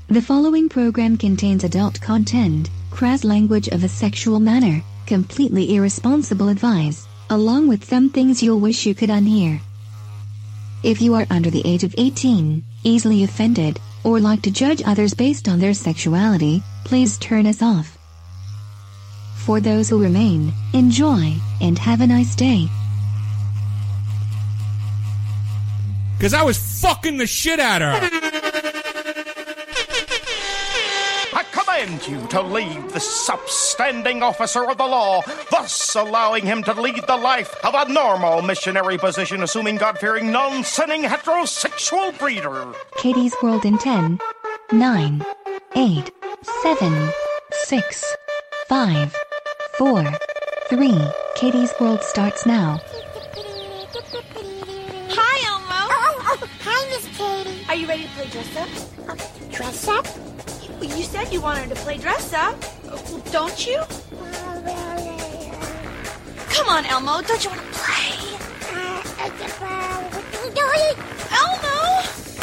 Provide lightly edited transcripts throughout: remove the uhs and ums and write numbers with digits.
The following program contains adult content, crass language of a sexual manner, completely irresponsible advice, along with some things you'll wish you could unhear. If you are under the age of 18, easily offended, or like to judge others based on their sexuality, please turn us off. For those who remain, enjoy, and have a nice day. Because I was fucking the shit out of her. I command you to leave this upstanding officer of the law, thus allowing him to lead the life of a normal missionary position, assuming God-fearing, non-sinning heterosexual breeder. Katie's World in 10, 9, 8, 7, 6, 5, 4, 3. Katie's World starts now. Hi, Elmo. Oh, hi, Miss Katie. Are you ready to play dress up? Dress up? You said you wanted to play dress up. Well, don't you? Come on, Elmo. Don't you want to play? Elmo!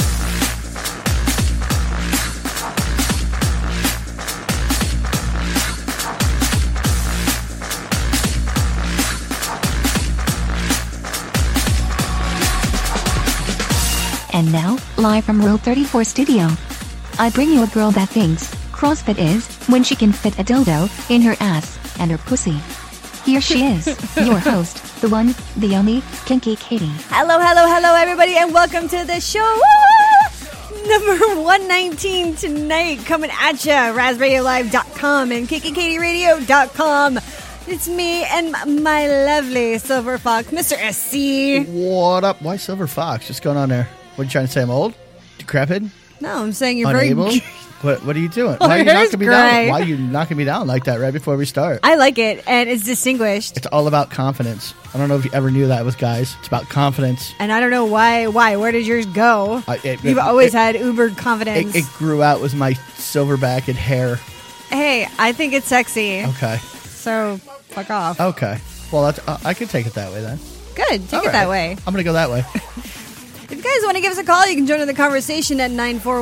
And now, live from Row 34 Studio, I bring you a girl that thinks CrossFit is when she can fit a dildo in her ass and her pussy. Here she is, your host, the one, the only, Kinky Katie. Hello, everybody, and welcome to the show. Number 119 tonight, coming at ya, RazRadioLive.com and KinkyKatieRadio.com. It's me and my lovely Silver Fox, Mr. SC. What up? Why Silver Fox? What's going on there? What are you trying to say? I'm old? Decrepit? No, I'm saying you're Unable? very... What are you doing? Why are you knocking me down? Why are you knocking me down like that right before we start? I like it, and it's distinguished. It's all about confidence. I don't know if you ever knew that with guys. It's about confidence. And I don't know why. Where did yours go? You've always had uber confidence. It grew out with my silver-backed hair. Hey, I think it's sexy. Okay. So, fuck off. Okay. Well, that's, I could take it that way then. Good. Take it that way. I'm going to go that way. If you guys want to give us a call, you can join in the conversation at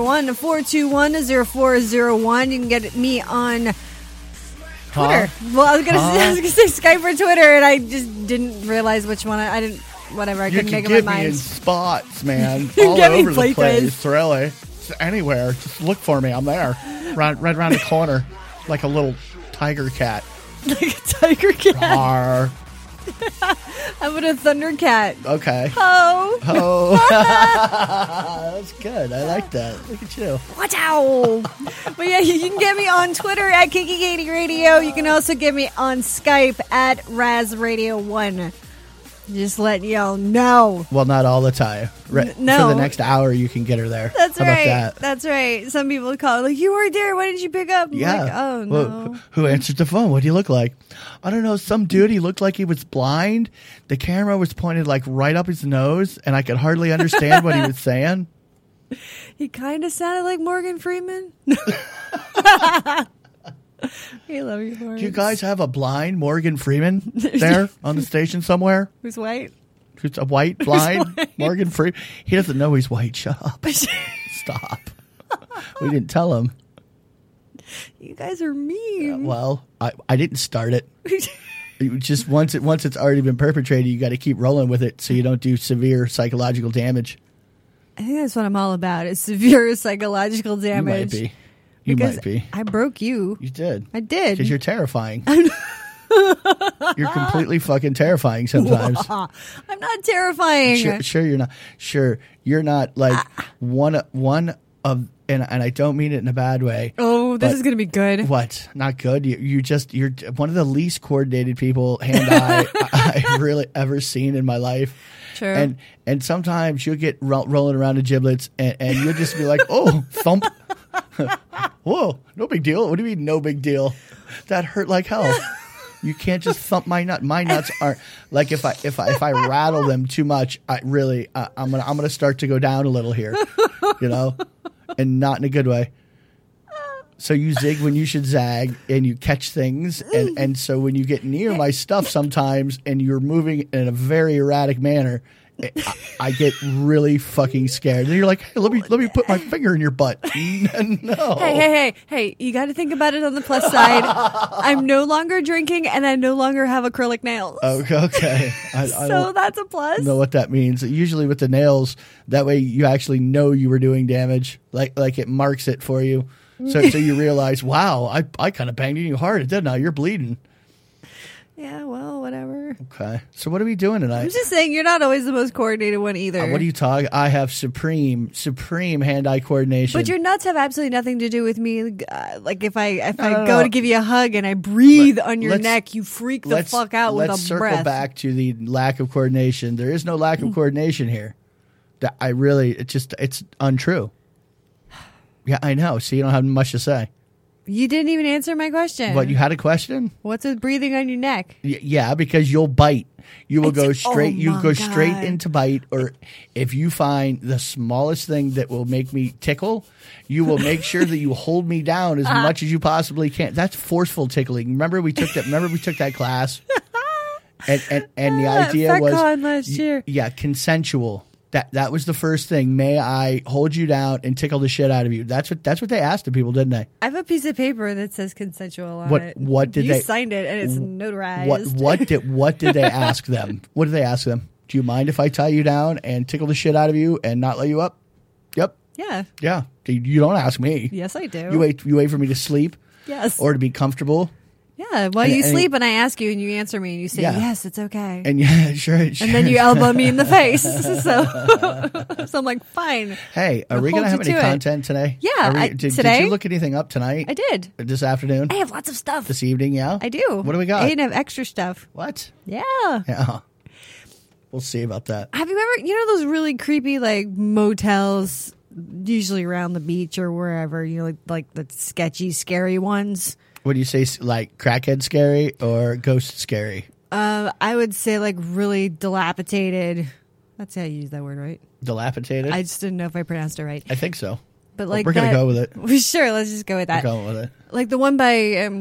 941-421-0401. You can get me on Twitter. Well, I was gonna say Skype or Twitter, and I just didn't realize which one. I didn't. Whatever. I couldn't make up my mind. You can get me in spots, man. You all get over me the place. Really. Just anywhere. Just look for me. I'm there. Right around the corner, like a little tiger cat. Like a tiger cat. Arr. I'm a Thundercat. Okay. Ho. That's good. I like that. Look at you. Watch out. But yeah, you can get me on Twitter at Kinky Katie Radio. You can also get me on Skype at RazRadio1. Just letting y'all know. Well, not all the time. No. For the next hour, you can get her there. That's How right. about that? That's right. Some people call like, you were there. Why didn't you pick up? I'm yeah. like, oh, no. Well, who answered the phone? What do you look like? I don't know. Some dude, he looked like he was blind. The camera was pointed like right up his nose, and I could hardly understand what he was saying. He kind of sounded like Morgan Freeman. I love you, Morgan. Do you guys have a blind Morgan Freeman there on the station somewhere? Who's white? Who's a white, blind white. Morgan Freeman? He doesn't know he's white. Shut up. Stop. We didn't tell him. You guys are mean. Well, I didn't start it. Just once it's already been perpetrated, you got to keep rolling with it so you don't do severe psychological damage. I think that's what I'm all about. Is severe psychological damage. You might be. I broke you. You did. I did. Because you're terrifying. You're completely fucking terrifying sometimes. I'm not terrifying. Sure you're not. Sure you're not like one of, and I don't mean it in a bad way. Oh, this is gonna be good. What? Not good. You're one of the least coordinated people hand-eye I've really ever seen in my life. Sure. And sometimes you'll get rolling around the giblets, and you'll just be like, oh, thump. Whoa, no big deal. What do you mean, no big deal? That hurt like hell. You can't just thump my nut. My nuts aren't like if I rattle them too much. I'm gonna start to go down a little here, and not in a good way. So you zig when you should zag, and you catch things, and so when you get near my stuff sometimes, and you're moving in a very erratic manner, I get really fucking scared. And you're like, hey, let me put my finger in your butt. No. Hey, you got to think about it on the plus side. I'm no longer drinking and I no longer have acrylic nails. Okay. I So don't that's a plus. know what that means. Usually with the nails, that way you actually know you were doing damage. Like it marks it for you. So you realize, wow, I kind of banged you hard, didn't I? You're bleeding. Yeah, well, whatever. Okay. So what are we doing tonight? I'm just saying you're not always the most coordinated one either. What are you talking? I have supreme hand-eye coordination. But your nuts have absolutely nothing to do with me. Like if I No. go to give you a hug and I breathe on your neck, you freak the fuck out with a Let's circle breath. back to the lack of coordination. There is no lack of coordination here. It's untrue. Yeah, I know. So you don't have much to say. You didn't even answer my question. What, you had a question? What's with breathing on your neck? Yeah, because you'll bite. You will go straight. Oh You my go straight God. into bite. Or if you find the smallest thing that will make me tickle, you will make sure that you hold me down as much as you possibly can. That's forceful tickling. Remember we took that class, and the idea was FetCon last year. Yeah, consensual. That was the first thing. May I hold you down and tickle the shit out of you? That's what they asked of people, didn't they? I have a piece of paper that says consensual on What- it. what did you they- signed it and it's notarized. What did they ask them? What did they ask them? Do you mind if I tie you down and tickle the shit out of you and not let you up? Yep. Yeah. Yeah. You don't ask me. Yes, I do. You wait for me to sleep Yes. or to be comfortable. Yeah. While And- you and- sleep and I ask you and you answer me and you say, Yeah. yes, it's okay. And yeah, sure. And then you elbow me in the face. So I'm like, fine. Hey, are I'll we going to hold have you any to it. content today? Yeah, Did today? you look anything up tonight? I did. This afternoon? I have lots of stuff. This evening, yeah? I do. What do we got? I even have extra stuff. What? Yeah. Yeah. We'll see about that. Have you ever, those really creepy like motels, usually around the beach or wherever, like the sketchy, scary ones? What do you say, like crackhead scary or ghost scary? I would say like really dilapidated. That's how you use that word, right? Dilapidated? I just didn't know if I pronounced it right. I think so. But like we're going to go with it. Sure, let's just go with that. We're going with it. Like the one by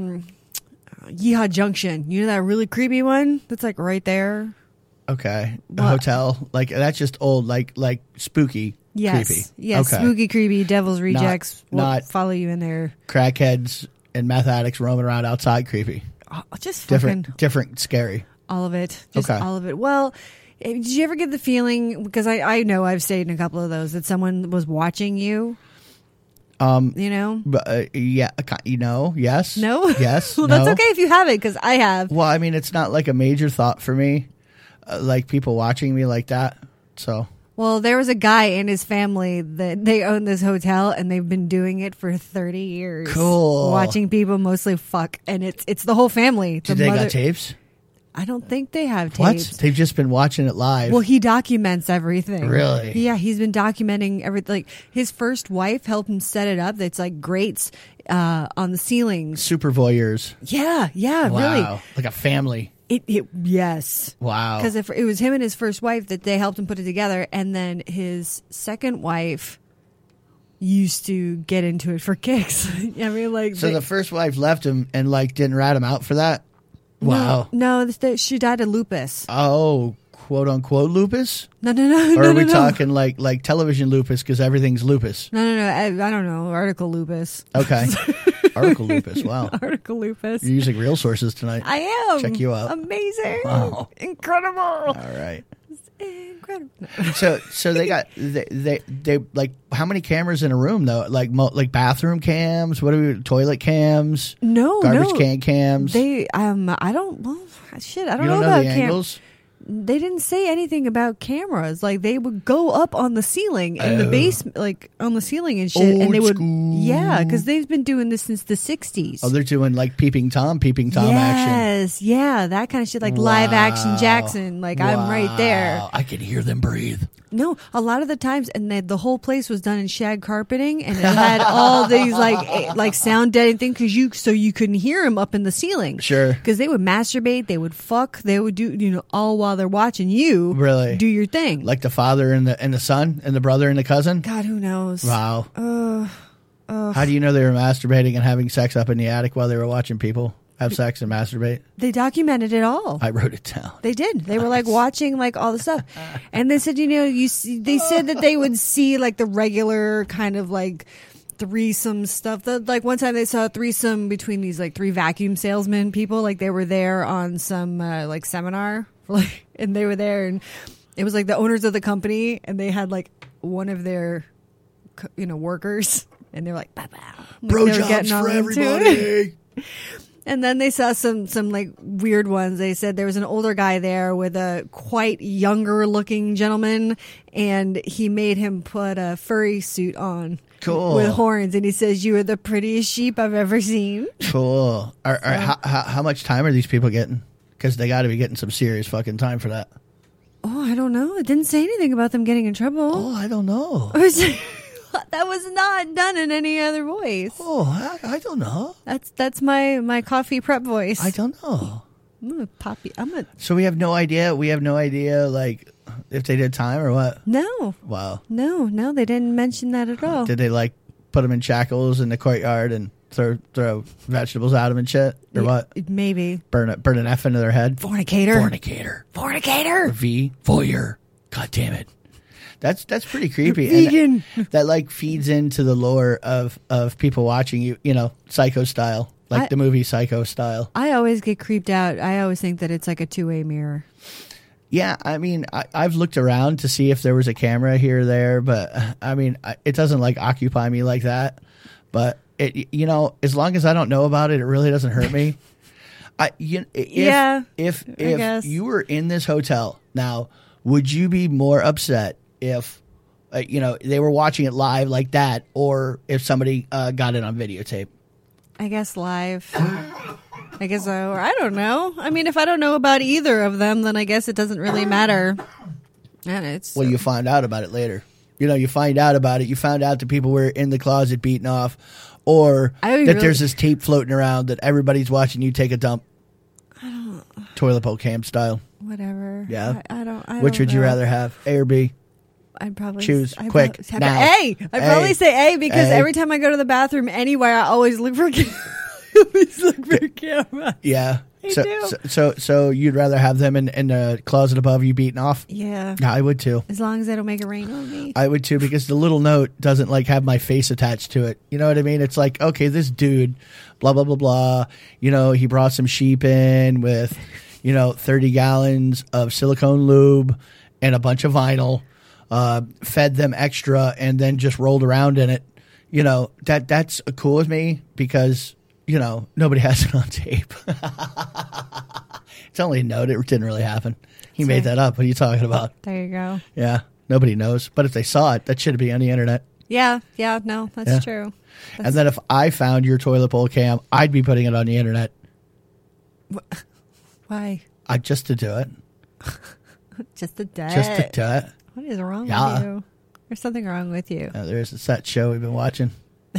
Yeehaw Junction. You know that really creepy one that's like right there? Okay. A What? hotel. Like, that's just old, like spooky. Yes. Creepy. Yes. Okay. Spooky, creepy, devil's rejects will not- follow you in there. Crackheads and meth addicts roaming around outside creepy. Oh, just fucking Different scary. all of it. Just Okay. all of it. Well, did you ever get the feeling, because I know I've stayed in a couple of those, that someone was watching you? You know? But yeah, yes. No? Yes. Well, no. that's okay if you haven't, because I have. Well, I mean, it's not like a major thought for me, like people watching me like that. So, Well, there was a guy and his family that they own this hotel and they've been doing it for 30 years. Cool. Watching people mostly fuck, and it's the whole family. did they got tapes? I don't think they have What? tapes. They've just been watching it live. Well, he documents everything. Really? Yeah, he's been documenting everything. Like his first wife helped him set it up. It's like grates on the ceilings. Super voyeurs. Yeah, Wow. really. Like a family. Yes. Wow. Because it was him and his first wife that they helped him put it together, and then his second wife used to get into it for kicks. I mean, like So the first wife left him and like didn't rat him out for that? Wow. No, she died of lupus. Oh, quote unquote lupus? No. Or no, are we no. talking like television lupus because everything's lupus? No. I don't know. Article lupus. Okay. Article lupus. Wow. Article lupus. You're using real sources tonight. I am. Check you out. Amazing. Wow. Incredible. All right. Incredible. So they got they like how many cameras in a room though? Like bathroom cams? What are we? Toilet cams? No, Garbage no. can cams? They I don't. Well, shit. I don't you know don't about the angles? They didn't say anything about cameras. Like they would go up on the ceiling in the basement, like on the ceiling and shit, and Old they would, school. yeah, because they've been doing this since the 60s. Oh, they're doing like peeping Tom action. Yes, yeah, that kind of shit, like live action Jackson. Like I'm right there. Wow. I can hear them breathe. No, a lot of the times, and the whole place was done in shag carpeting, and it had all these like sound deadening things so you couldn't hear them up in the ceiling. Sure. Because they would masturbate, they would fuck, they would do all while they're watching you Really? do your thing. Like the father and the son and the brother and the cousin. God, who knows? Wow. How do you know they were masturbating and having sex up in the attic while they were watching people? have sex and masturbate? They documented it all. I wrote it down. They did. They were like watching like all the stuff, and they said, they said that they would see like the regular kind of like threesome stuff. Like one time they saw a threesome between these like 3 vacuum salesmen people. Like they were there on some like seminar, and they were there, and it was like the owners of the company, and they had like one of their workers, and they're like, bro jobs for everybody. And then they saw some like weird ones. They said there was an older guy there with a quite younger looking gentleman, and he made him put a furry suit on. Cool. With horns, and he says, "You are the prettiest sheep I've ever seen." Cool. How much time are these people getting? Because they got to be getting some serious fucking time for that. Oh, I don't know. It didn't say anything about them getting in trouble. Oh, I don't know. That was not done in any other voice. Oh, I don't know. That's my coffee prep voice. I don't know. So we have no idea. We have no idea, like, if they did time or what. No. Wow. No, they didn't mention that at all. Did they like put them in shackles in the courtyard and throw vegetables at them and shit, or what? Maybe burn an F into their head. Fornicator. Or V. Voyeur. God damn it. That's pretty creepy. Vegan. And that like feeds into the lore of people watching you, Psycho style, like the movie Psycho style. I always get creeped out. I always think that it's like a 2-way mirror. Yeah, I mean, I've looked around to see if there was a camera here or there, but I mean, it doesn't like occupy me like that. But it, as long as I don't know about it, it really doesn't hurt me. If you were in this hotel now, would you be more upset if they were watching it live like that, or if somebody got it on videotape? I guess live. I guess so. Or I don't know. I mean, if I don't know about either of them, then I guess it doesn't really matter. And you find out about it later. You find out about it. You found out that people were in the closet beating off, or there's this tape floating around that everybody's watching you take a dump. Toilet bowl cam style. Whatever. Yeah. I don't Which would you know. rather have? A or B? I'd probably choose quick now. I'd probably say A, because every time I go to the bathroom anywhere, I always look for a camera. Yeah. I do. So you'd rather have them in the closet above you beating off? Yeah. Yeah, I would too. As long as they don't make it rain on me. I would too, because the little note doesn't like have my face attached to it. You know what I mean? It's like, okay, this dude, blah, blah, blah, blah. He brought some sheep in with, 30 gallons of silicone lube and a bunch of vinyl. Fed them extra and then just rolled around in it. That's cool with me because, nobody has it on tape. It's only a note. It didn't really happen. He made that up. What are you talking about? There you go. Yeah. Nobody knows. But if they saw it, that should be on the internet. Yeah. No, that's true. And then if I found your toilet bowl cam, I'd be putting it on the internet. Why? Just to do it. Just to do it. Just to do it. What is wrong with you? There's something wrong with you. There's that show we've been watching.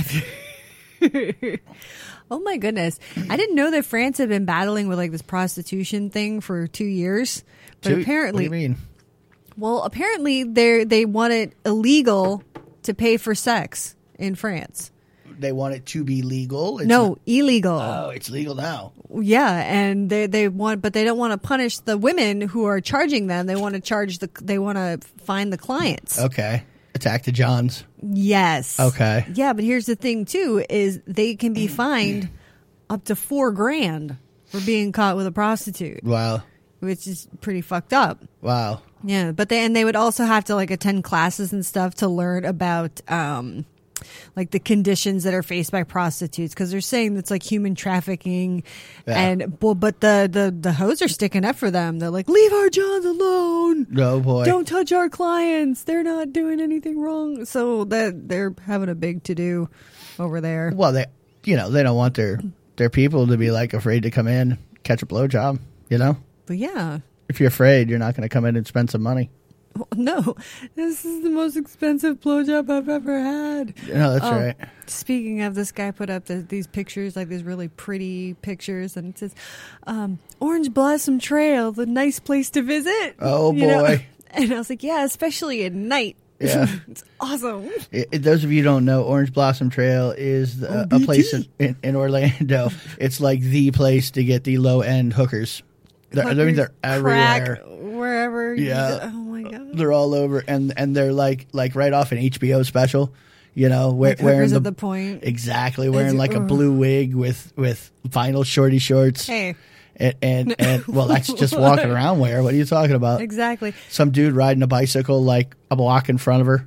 Oh my goodness. I didn't know that France had been battling with like this prostitution thing for 2 years. But apparently, what do you mean? Well, apparently they want it illegal to pay for sex in France. They want it to be legal? Illegal. Oh, it's legal now. Yeah, and they want, but they don't want to punish the women who are charging them. They want to they want to fine the clients. Okay. Attack the Johns. Yes. Okay. Yeah, but here's the thing too: is they can be fined up to $4,000 for being caught with a prostitute. Wow. Which is pretty fucked up. Wow. Yeah, but they would also have to like attend classes and stuff to learn about like the conditions that are faced by prostitutes, because they're saying it's like human trafficking. Yeah. But the hoes are sticking up for them. They're like, leave our Johns alone. No, boy. Don't touch our clients. They're not doing anything wrong. So that they're having a big to do over there. Well, they don't want their people to be like afraid to come in, catch a blowjob, But yeah. If you're afraid, you're not going to come in and spend some money. No, this is the most expensive blowjob I've ever had. No, that's right. Speaking of, this guy put up these pictures, like these really pretty pictures, and it says, Orange Blossom Trail, the nice place to visit. Oh, boy. And I was like, yeah, especially at night. Yeah. It's awesome. Those of you who don't know, Orange Blossom Trail is a place in Orlando. It's like the place to get the low end hookers. They're everywhere. Crack, wherever. Yeah. Oh my God. They're all over, and they're like right off an HBO special. You know, Like wearing Hookers at the Point. Exactly, wearing like a blue wig with vinyl shorty shorts. Hey. And well, that's just walking around wear. What are you talking about? Exactly. Some dude riding a bicycle like a block in front of her.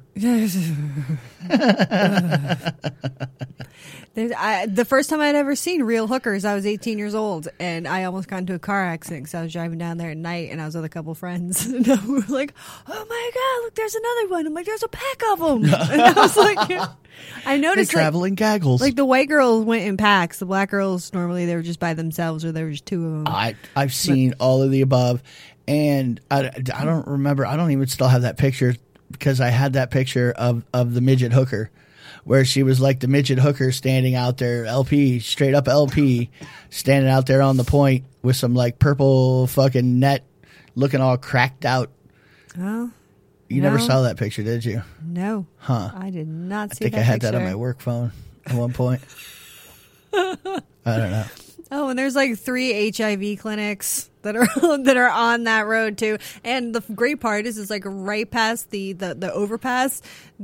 The first time I'd ever seen real hookers, I was 18 years old, and I almost got into a car accident because I was driving down there at night, and I was with a couple friends, and we were like, "Oh my God, look, there's another one!" I'm like, "There's a pack of them," and I was like, I noticed they travel in gaggles. Like the white girls went in packs. The black girls normally they were just by themselves, or there was two of them. I've seen all of the above, and I don't remember. I don't even still have that picture because I had that picture of the midget hooker, where she was like the midget hooker standing out there, straight up LP, standing out there on the point with some like purple fucking net, looking all cracked out. Oh. You never saw that picture, did you? No. Huh. I did not see I think that I had picture. that on my work phone at one point. I don't know. Oh, and there's like 3 HIV clinics that are on that road too. And the great part is it's like right past the overpass,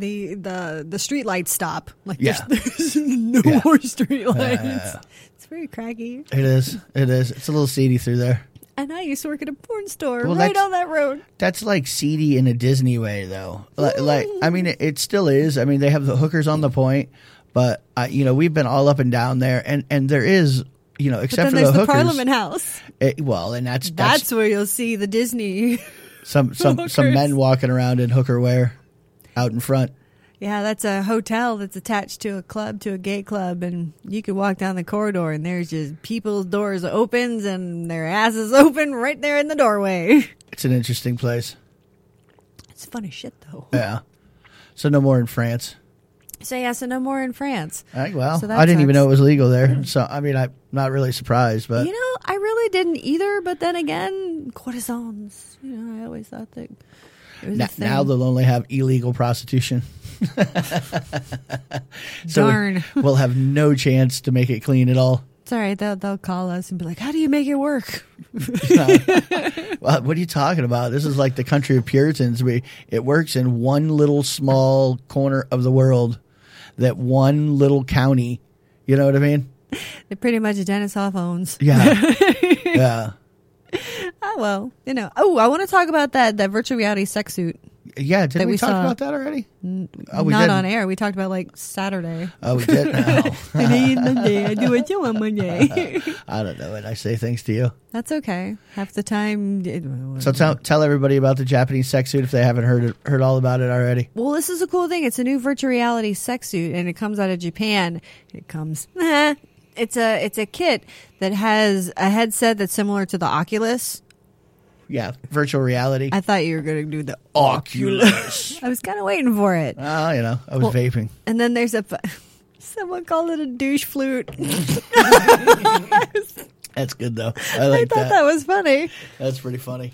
the street lights stop. Like there's no more street lights. It's very craggy. It is. It's a little seedy through there. And I used to work at a porn store Well, right on that road. That's like seedy in a Disney way, though. Like I mean, it still is. I mean, they have the hookers on the point, but we've been all up and down there, and there is, except for the hookers. There's the Parliament House. And that's where you'll see the Disney. some men walking around in hooker wear out in front. Yeah, that's a hotel that's attached to a gay club, and you could walk down the corridor, and there's just people's doors opens and their asses open right there in the doorway. It's an interesting place. It's fun as shit, though. Yeah. So no more in France. So no more in France. So I didn't even know it was legal there. So, I mean, I'm not really surprised, but... I really didn't either, but then again, courtesans. I always thought that it was a thing. Now they'll only have illegal prostitution. So Darn. We'll have no chance to make it clean at all. It's all right. They'll call us and be like, "How do you make it work?" Well, what are you talking about? This is like the country of Puritans. It works in one little small corner of the world, that one little county. You know what I mean? They're pretty much Dennis Hoff owns. Yeah. Yeah. Oh, well, Oh, I want to talk about that virtual reality sex suit. Yeah, did we talk about that already? Not on air. We talked about like Saturday. Oh, we did? No. Monday. I do what you want Monday. I don't know it. I say things to you. That's okay. Half the time. So tell everybody about the Japanese sex suit if they haven't heard all about it already. Well, this is a cool thing. It's a new virtual reality sex suit, and it comes out of Japan. It's a kit that has a headset that's similar to the Oculus. Yeah, virtual reality. I thought you were going to do the Oculus. I was kind of waiting for it. I was vaping. And then there's someone called it a douche flute. That's good though. I thought that was funny. That's pretty funny.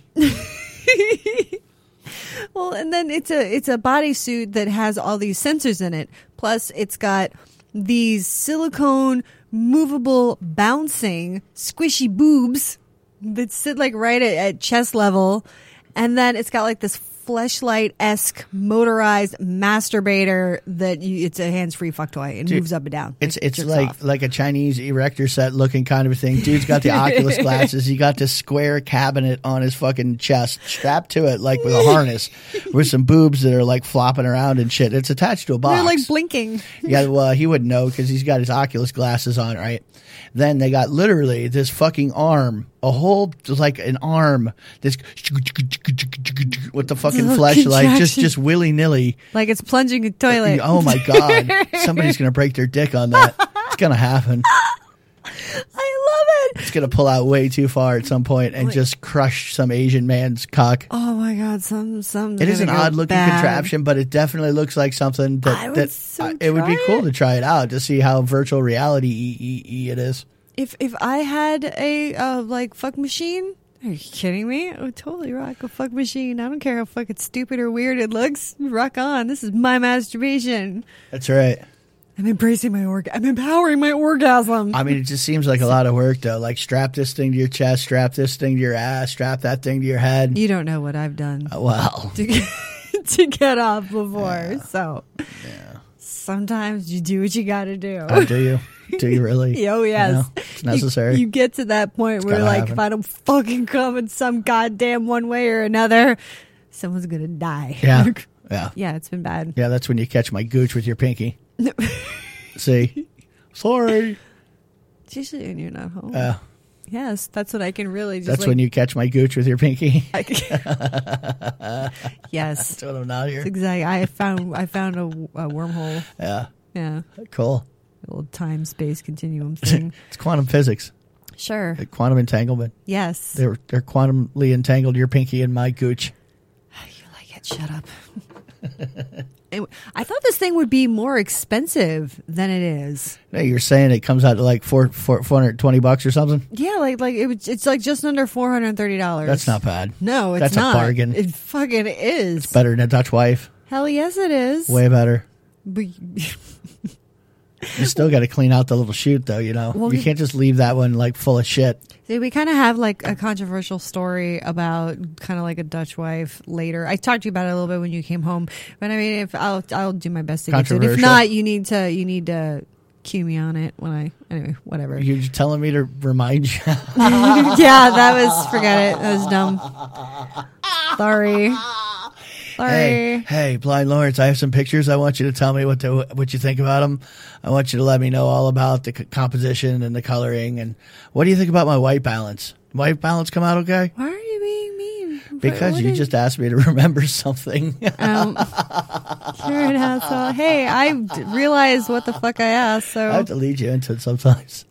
Well, and then it's a bodysuit that has all these sensors in it. Plus, it's got these silicone, movable, bouncing, squishy boobs that sit like right at chest level, and then it's got like this Fleshlight-esque motorized masturbator that it's a hands-free fuck toy. It moves up and down. It's like a Chinese erector set looking kind of a thing. Dude's got the Oculus glasses. He got this square cabinet on his fucking chest, strapped to it like with a harness, with some boobs that are like flopping around and shit. It's attached to a box. They're like blinking. Yeah, well, he wouldn't know because he's got his Oculus glasses on, right? Then they got literally this fucking arm, like an arm, this with the fucking fleshlight, just willy nilly, like it's plunging a toilet. Oh my god, somebody's gonna break their dick on that. It's gonna happen. I love it. It's gonna pull out way too far at some point and just crush some Asian man's cock. Oh my god, some. It is an odd looking contraption, but it definitely looks like something that it would be cool to try it out to see how virtual reality it is. If I had a like fuck machine Are you kidding me? I would totally rock a fuck machine. I don't care how fucking stupid or weird it looks. Rock on. This is my masturbation. That's right. I'm embracing my I'm empowering my orgasm. I mean, it just seems like a lot of work, though. Like, strap this thing to your chest, strap this thing to your ass, strap that thing to your head. You don't know what I've done Well, to get off before. Yeah. So sometimes you do what you got to do. Oh, do you? Do you really? Oh, yes. You know, it's necessary. You get to that point where, like, happen. if I don't fucking come in some goddamn one way or another, someone's going to die. Yeah. Yeah. Yeah, it's been bad. Yeah, that's when you catch my gooch with your pinky. See? Sorry. It's usually when you're not home. Yes, that's when I can really just. That's when you catch my gooch with your pinky. Yes. That's what I'm not here. Exactly. I found a wormhole. Yeah. Yeah. Cool. A little time space continuum thing. It's quantum physics. Sure. Like quantum entanglement. Yes. They're quantumly entangled your pinky in my gooch. You like it? Shut up. Anyway, I thought this thing would be more expensive than it is. Hey, you're saying it comes out to like $420 or something? Yeah, it's like just under $430. That's not bad. No, it's That's not. a bargain. It fucking is. It's better than a Dutch wife. Hell yes, it is. Way better. But You still got to clean out the little chute, though. You know, Well, you can't just leave that one like full of shit. see, we kind of have like a controversial story about kind of like a Dutch wife later. I talked to you about it a little bit when you came home, but I mean, if I'll do my best to get to it. If Controversial? not, you need to cue me on it when anyway, whatever. You're just telling me to remind you. Yeah, forget it. That was dumb. Sorry. Hey, Blind Lawrence, I have some pictures. I want you to tell me what you think about them. I want you to let me know all about the composition and the coloring. And what do you think about my white balance? White balance come out okay? Why are you being mean? Because you just asked me to remember something. You're an asshole. Hey, I realized what the fuck I asked, so I have to lead you into it sometimes.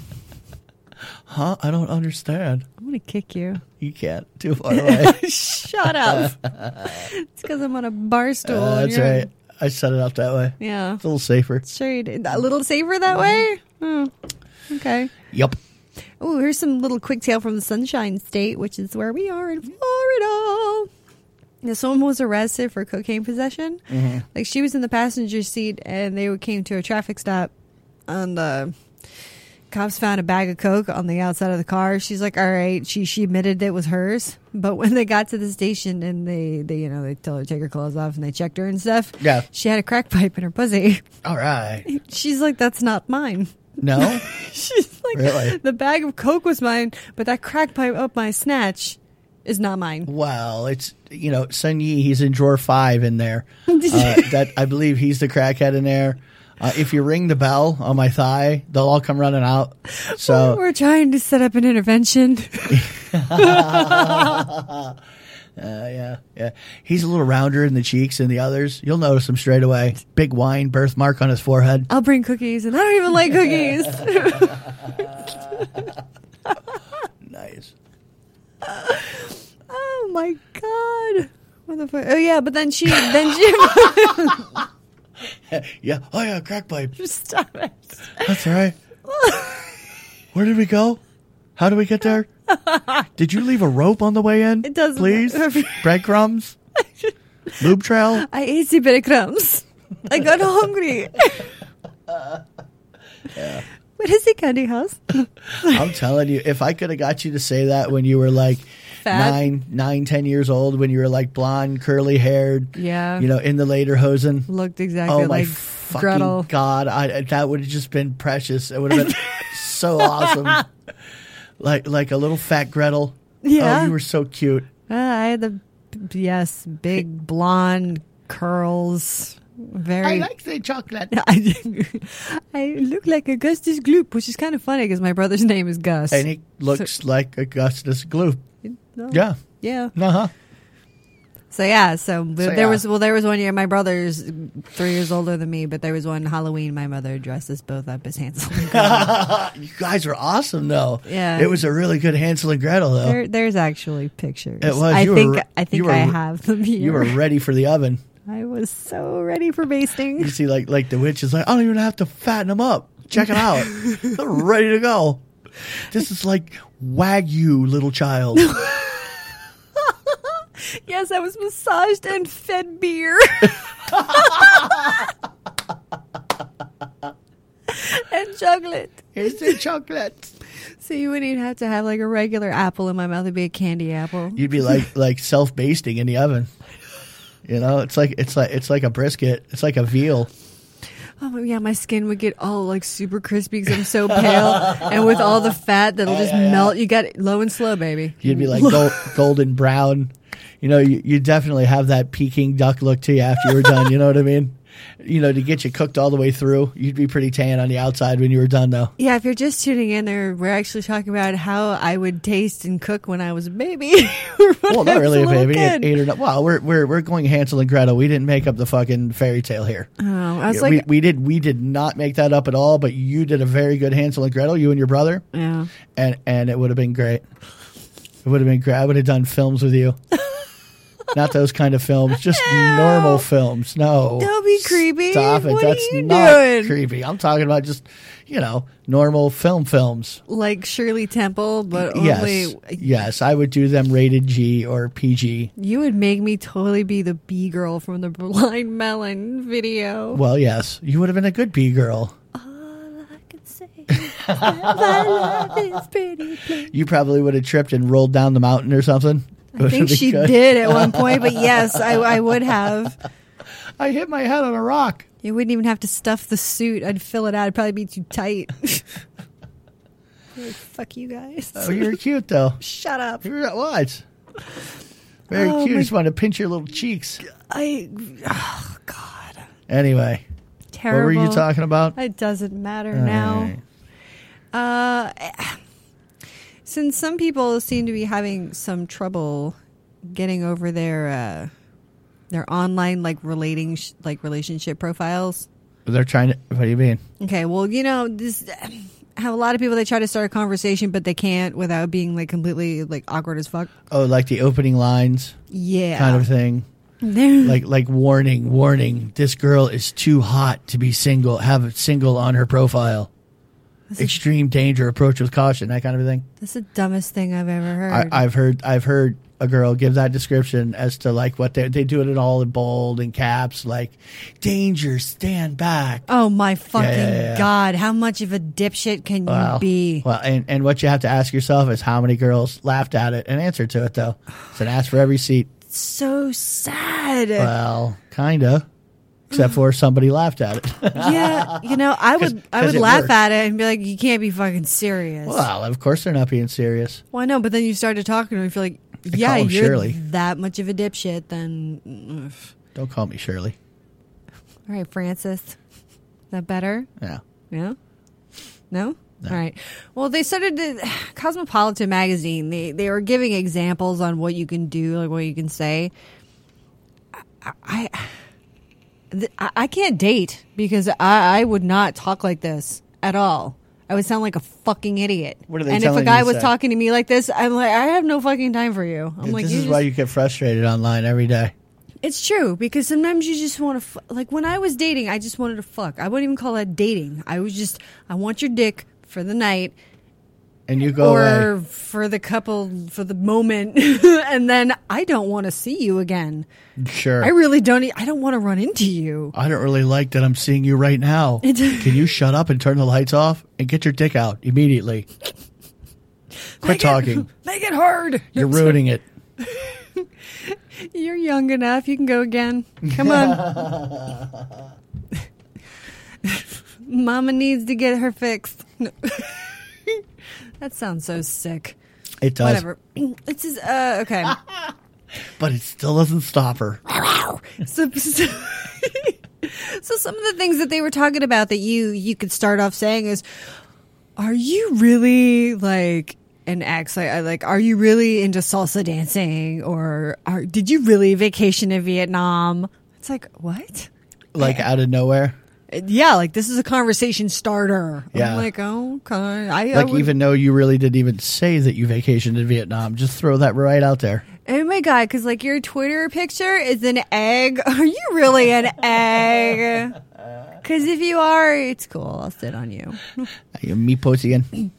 Huh? I don't understand. I'm gonna kick you. You can't. Too far away. Shut up. It's because I'm on a bar stool. and That's you're- right. I set it up that way. Yeah. It's a little safer. Sure you did. A little safer that way? Oh, okay. Yep. Oh, here's some little quick tale from the Sunshine State, which is where we are in Florida. This woman was arrested for cocaine possession. Mm-hmm. Like, she was in the passenger seat, and they came to a traffic stop, and the cops found a bag of coke on the outside of the car. She's like, all right. She admitted it was hers. But when they got to the station and they told her to take her clothes off and they checked her and stuff, Yeah. she had a crack pipe in her pussy. All right. She's like, that's not mine. No? She's like, Really? the bag of coke was mine, but that crack pipe up my snatch is not mine. Well, it's, Sun Yi, he's in drawer 5 in there. That I believe he's the crackhead in there. If you ring the bell on my thigh, they'll all come running out. So We're trying to set up an intervention. yeah. He's a little rounder in the cheeks than the others. You'll notice him straight away. Big wine birthmark on his forehead. I'll bring cookies, and I don't even like cookies. Nice. Oh my god. What the fuck? Oh yeah, but then she Yeah. Oh, yeah, crack pipe. stop it. That's all right. Where did we go? How did we get there? Did you leave a rope on the way in? It doesn't Please? matter. Breadcrumbs? Lube trail? I ate the breadcrumbs. I got hungry. What is the candy house? I'm telling you, if I could have got you to say that when you were like Fat? 10 years old, when you were like blonde, curly haired, Yeah. in the later hosen. Looked exactly Oh my like fucking Gretel. God. That would have just been precious. It would have been so awesome. Like a little fat Gretel. Yeah. Oh, you were so cute. I had big blonde curls. Very. the chocolate. I look like Augustus Gloop, which is kind of funny because my brother's name is Gus. And he looks like Augustus Gloop. No. Yeah. Yeah. Uh-huh. So there yeah. was one year, my brother's 3 years older than me, but there was one Halloween my mother dressed us both up as Hansel and Gretel. You guys were awesome, though. Yeah. It was a really good Hansel and Gretel, though. There's actually pictures. It was. I think I have them here. You were ready for the oven. I was so ready for basting. You see, like the witch is like, I don't even have to fatten them up. Check it out. They're ready to go. This is like Wagyu, little child. Yes, I was massaged and fed beer. And chocolate. Here's the chocolate. So you wouldn't even have to have like a regular apple in my mouth. It'd be a candy apple. You'd be like self-basting in the oven. You know, it's like a brisket. It's like a veal. Oh yeah, my skin would get all like super crispy because I'm so pale, and with all the fat that'll just melt. You got it low and slow, baby. You'd be like golden brown. You know, you definitely have that Peking duck look to you after you were done. You know what I mean? You know, to get you cooked all the way through, you'd be pretty tan on the outside when you were done, though. Yeah, if you're just tuning in there, we're actually talking about how I would taste and cook when I was a baby. Well, not really a baby, 8 or 9. Well, we're going Hansel and Gretel. We didn't make up the fucking fairy tale here. Oh, I was we did not make that up at all. But you did a very good Hansel and Gretel, you and your brother. Yeah, and it would have been great. It would have been great. I would have done films with you. Not those kind of films, just normal films. No. Don't be creepy. Stop it. What That's are you not doing? creepy. I'm talking about just, normal films. Like Shirley Temple, but only... Yes, I would do them rated G or PG. You would make me totally be the B-girl from the Blind Melon video. Well, yes. You would have been a good B-girl. All I can say is that my love is pretty plain. You probably would have tripped and rolled down the mountain or something. I think she did at one point, but yes, I would have. I hit my head on a rock. You wouldn't even have to stuff the suit. I'd fill it out. It'd probably be too tight. Like, fuck you guys. Oh, you were cute, though. Shut up. You were what? Very cute. I just wanted to pinch your little cheeks. Oh, God. Anyway. Terrible. What were you talking about? It doesn't matter now. Since some people seem to be having some trouble getting over their online relationship profiles. They're trying to. What do you mean? Okay, well, this have a lot of people, they try to start a conversation, but they can't without being like completely like awkward as fuck. Oh, like the opening lines, kind of thing. like warning. This girl is too hot to be single. Have it single on her profile. Extreme danger. Approach with caution. That kind of thing. That's the dumbest thing I've ever heard. I've heard a girl give that description as to like what they do it in all in bold and caps, like danger, stand back. Oh my fucking God. How much of a dipshit can you be? Well, and what you have to ask yourself is how many girls laughed at it and answered to it, though. It's an ask for every seat. So sad. Well, kinda. Except for somebody laughed at it. Yeah, I would laugh at it and be like, you can't be fucking serious. Well, of course they're not being serious. Well, I know, but then you started talking and you feel like, yeah, you're Shirley. That much of a dipshit, then... Don't call me Shirley. All right, Francis. Is that better? Yeah. Yeah? No? All right. Well, they started Cosmopolitan magazine. They were giving examples on what you can do, like what you can say. I can't date because I would not talk like this at all. I would sound like a fucking idiot. What are they and telling if a guy you to was say? talking to me like this, I'm like, I have no fucking time for you. I'm like, this is why you get frustrated online every day. It's true, because sometimes you just want to like when I was dating, I just wanted to fuck. I wouldn't even call that dating. I want your dick for the night. And you go or away. for the moment, and then I don't want to see you again. Sure. I really don't. I don't want to run into you. I don't really like that I'm seeing you right now. Can you shut up and turn the lights off and get your dick out immediately? Quit talking. Make it hard. You're ruining it. You're young enough. You can go again. Come on. Mama needs to get her fixed. No. That sounds so sick. It does. Whatever. It's just, okay. But it still doesn't stop her. So some of the things that they were talking about that you could start off saying is, are you really like an ex? Like, are you really into salsa dancing? Or did you really vacation in Vietnam? It's like, what? Like out of nowhere? Yeah, like this is a conversation starter. Yeah. I'm like, oh, okay. Even though you really didn't even say that you vacationed in Vietnam, just throw that right out there. Oh my God, because like your Twitter picture is an egg. Are you really an egg? Because if you are, it's cool. I'll sit on you. You me pussy again.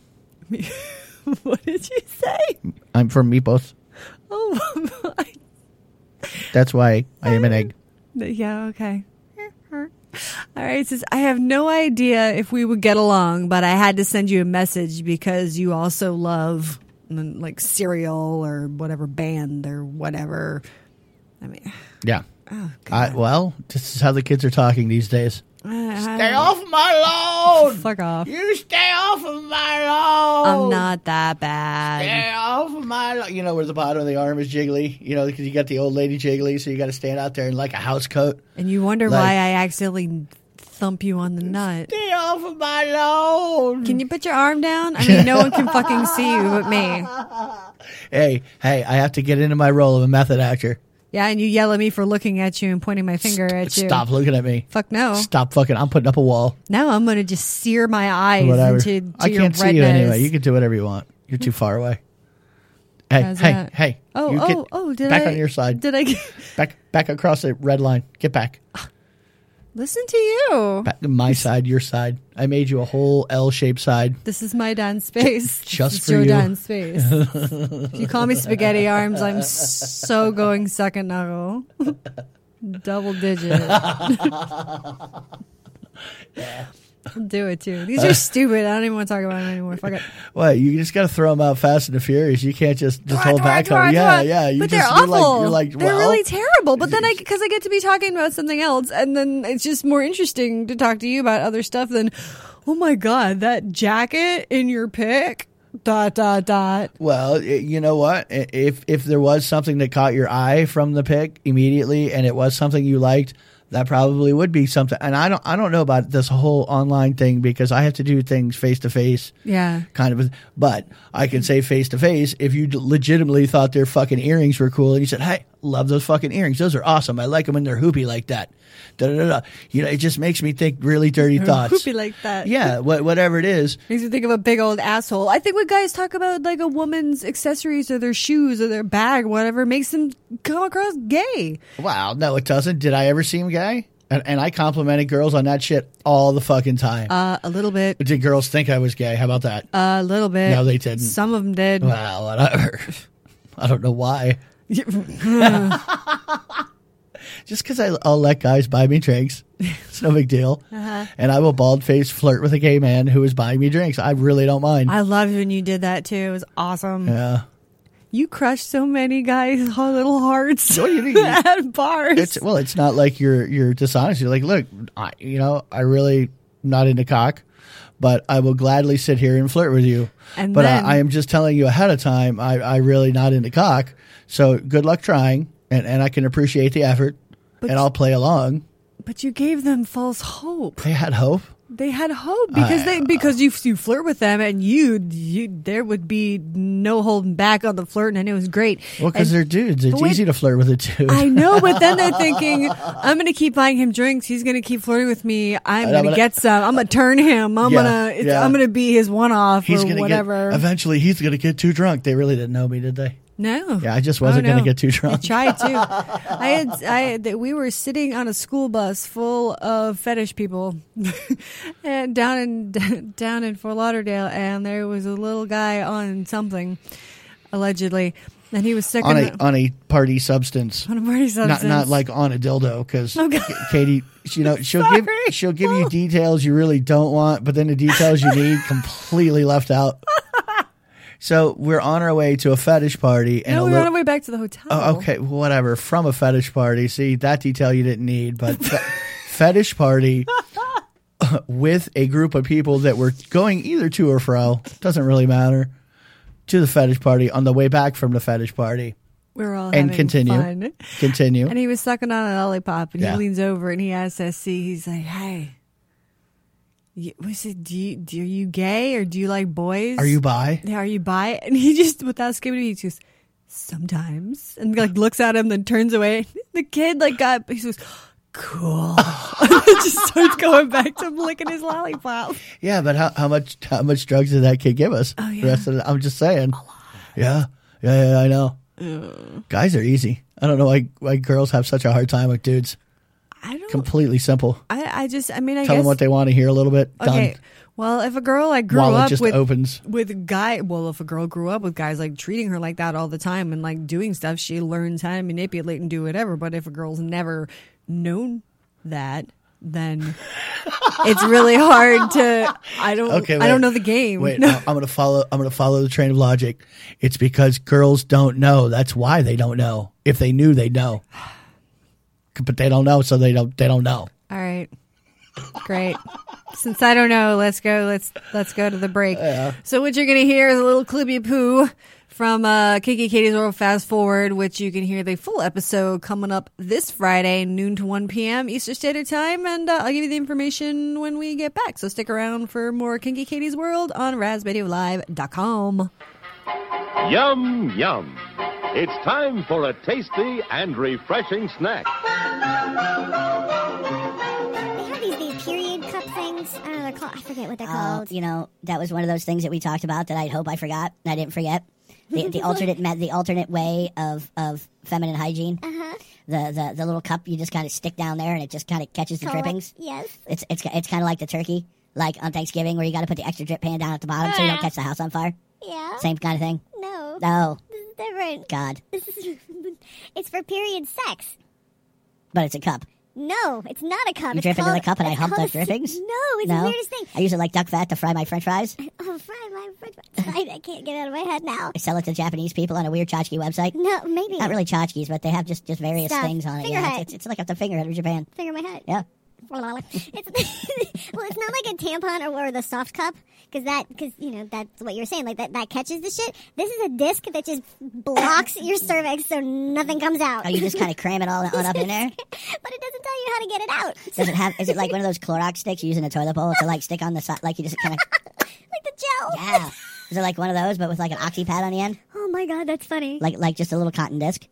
What did you say? I'm from Meepos. Oh, That's why I am an egg. yeah, okay. All right, it says, I have no idea if we would get along, but I had to send you a message because you also love like cereal or whatever band or whatever. I mean, Yeah. oh, God. Well, this is how the kids are talking these days. Stay off my lawn! Fuck off. You stay off of my lawn! I'm not that bad. Stay off of my lawn. You know where the bottom of the arm is jiggly? You know, because you got the old lady jiggly, so you got to stand out there in like a house coat. And you wonder Like- why I accidentally thump you on the nut. Stay off of my lawn! Can you put your arm down? I mean, no one can fucking see you but me. Hey, I have to get into my role of a method actor. Yeah, and you yell at me for looking at you and pointing my finger at you. Stop looking at me. Fuck no. Stop fucking. I'm putting up a wall. Now I'm going to just sear my eyes Whatever. into I your can't red see you nose. anyway. You can do whatever you want. You're too far away. Hey, How's hey, that? hey. Oh, You get did back I? on your side. Did I Back across the red line. Get back. listen to you? Back to my side, your side. I made you a whole L-shaped side. This is my dance space. Just this is for your you. dance space. If you call me spaghetti arms, I'm so going second knuckle. Double digit. I'll do it too. These are stupid. I don't even want to talk about them anymore. Fuck it. What? You just got to throw them out fast and the furious. You can't just hold back Come on on, them. come on. Yeah. You But just, they're awful. You're like, they're well, really terrible. But then because I get to be talking about something else, and then it's just more interesting to talk to you about other stuff than, oh my God, that jacket in your pic. ... Well, you know what? If there was something that caught your eye from the pic immediately, and it was something you liked, that probably would be something. And I don't know about this whole online thing because I have to do things face to face. Yeah. Kind of, but I can say face to face if you legitimately thought their fucking earrings were cool and you said, "Hey, love those fucking earrings. Those are awesome. I like them when they're hoopy like that." Da, da, da, da. You know, it just makes me think really dirty thoughts. Poopy like that. Yeah, whatever it is. Makes me think of a big old asshole. I think when guys talk about like a woman's accessories or their shoes or their bag, whatever, makes them come across gay. Wow, no, it doesn't. Did I ever seem gay? And I complimented girls on that shit all the fucking time. A little bit. Did girls think I was gay? How about that? A little bit. No, they didn't. Some of them did. Well, whatever. I don't know why. Just because I'll let guys buy me drinks. It's no big deal. And I will bald-faced flirt with a gay man who is buying me drinks. I really don't mind. I loved when you did that too. It was awesome. Yeah. You crushed so many guys' little hearts What do you mean? at bars. It's not like you're dishonest. You're like, look, I really not into cock, but I will gladly sit here and flirt with you. And but then- I am just telling you ahead of time, I really not into cock. So good luck trying, and I can appreciate the effort, and I'll play along. But you gave them false hope. They had hope. They had hope because you flirt with them and you there would be no holding back on the flirting and it was great. Well, because they're dudes. It's wait- easy to flirt with a dude. I know, but then they're thinking, I'm going to keep buying him drinks. He's going to keep flirting with me. I'm going to get some. I'm going to turn him. I'm going to be his one-off He's or gonna whatever. Eventually, he's going to get too drunk. They really didn't know me, did they? No. Yeah, I just wasn't going to get too drunk. I tried to. We were sitting on a school bus full of fetish people, and down in Fort Lauderdale, and there was a little guy on something, allegedly, and he was sick on a party substance. on a party substance. Not like on a dildo, because Okay. Katie, she'll give you details you really don't want, but then the details you need completely left out. So we're on our way to a fetish party, and No, we were on our way back to the hotel. Oh, okay, whatever. From a fetish party. See, that detail you didn't need, but fetish party with a group of people that were going either to or fro, doesn't really matter, to the fetish party on the way back from the fetish party. We were all And having continue. fun. Continue. And he was sucking on a lollipop, and Yeah. he leans over and he asks SC, he's like, "Hey, do you gay or do you like boys? Are you bi? Yeah, are you bi?" And he just, without skipping, he just, "Sometimes," and like looks at him, then turns away. The kid he goes, "Cool," and then just starts going back to licking his lollipop. Yeah, but how much drugs did that kid give us? Oh, yeah. The rest of I'm just saying. Yeah, I know. Guys are easy. I don't know why girls have such a hard time with dudes. I don't. Completely simple. I mean, I Tell guess. them what they want to hear a little bit. Okay. Done. Well, if a girl like grew Wallet up just opens. with if a girl grew up with guys like treating her like that all the time and like doing stuff, she learns how to manipulate and do whatever. But if a girl's never known that, then it's really hard to. I don't know the game. Wait, I'm gonna follow the train of logic. It's because girls don't know. That's why they don't know. If they knew, they'd know. But they don't know, so they don't know. All right. Great. Since I don't know, let's go to the break. Yeah. So what you're going to hear is a little clippy poo from Kiki Katie's World Fast Forward, which you can hear the full episode coming up this Friday, noon to 1 p.m. Eastern Standard Time, and I'll give you the information when we get back. So stick around for more Kinky Katie's World on RazRadioLive.com. Yum, yum. It's time for a tasty and refreshing snack. These period cup things. I don't know, they're called. I forget what they're called. You know, that was one of those things that we talked about that I hope I forgot. And I didn't forget. The alternate way of feminine hygiene. Uh-huh. The little cup you just kind of stick down there and it just kind of catches the drippings. Yes. It's kind of like the turkey, like on Thanksgiving where you got to put the extra drip pan down at the bottom so you don't catch the house on fire. Yeah. Same kind of thing. No. No. This is different. God. It's for period sex. But it's a cup. No, it's not a cup. You drip into the cup and I hump the drippings? No, it's the weirdest thing. I use it like duck fat to fry my french fries. Oh, fry my french fries. I can't get it out of my head now. I sell it to Japanese people on a weird tchotchke website. No, maybe. Not really tchotchkes, but they have just various Stuff. things on it. Finger Yeah, hut. it's like up the finger of Japan. Finger my head. Yeah. It's well, it's not like a tampon or the soft cup because you know that's what you're saying, like that catches the shit. This is a disc that just blocks your cervix so nothing comes out. Oh, you just kind of cram it all on up in there? But it doesn't tell you how to get it out. Does it have? Is it like one of those Clorox sticks you use in a toilet bowl to like stick on the side, like you just kind of? Like the gel. Yeah. Is it like one of those, but with like an oxy pad on the end? Oh my god, that's funny. Like just a little cotton disc.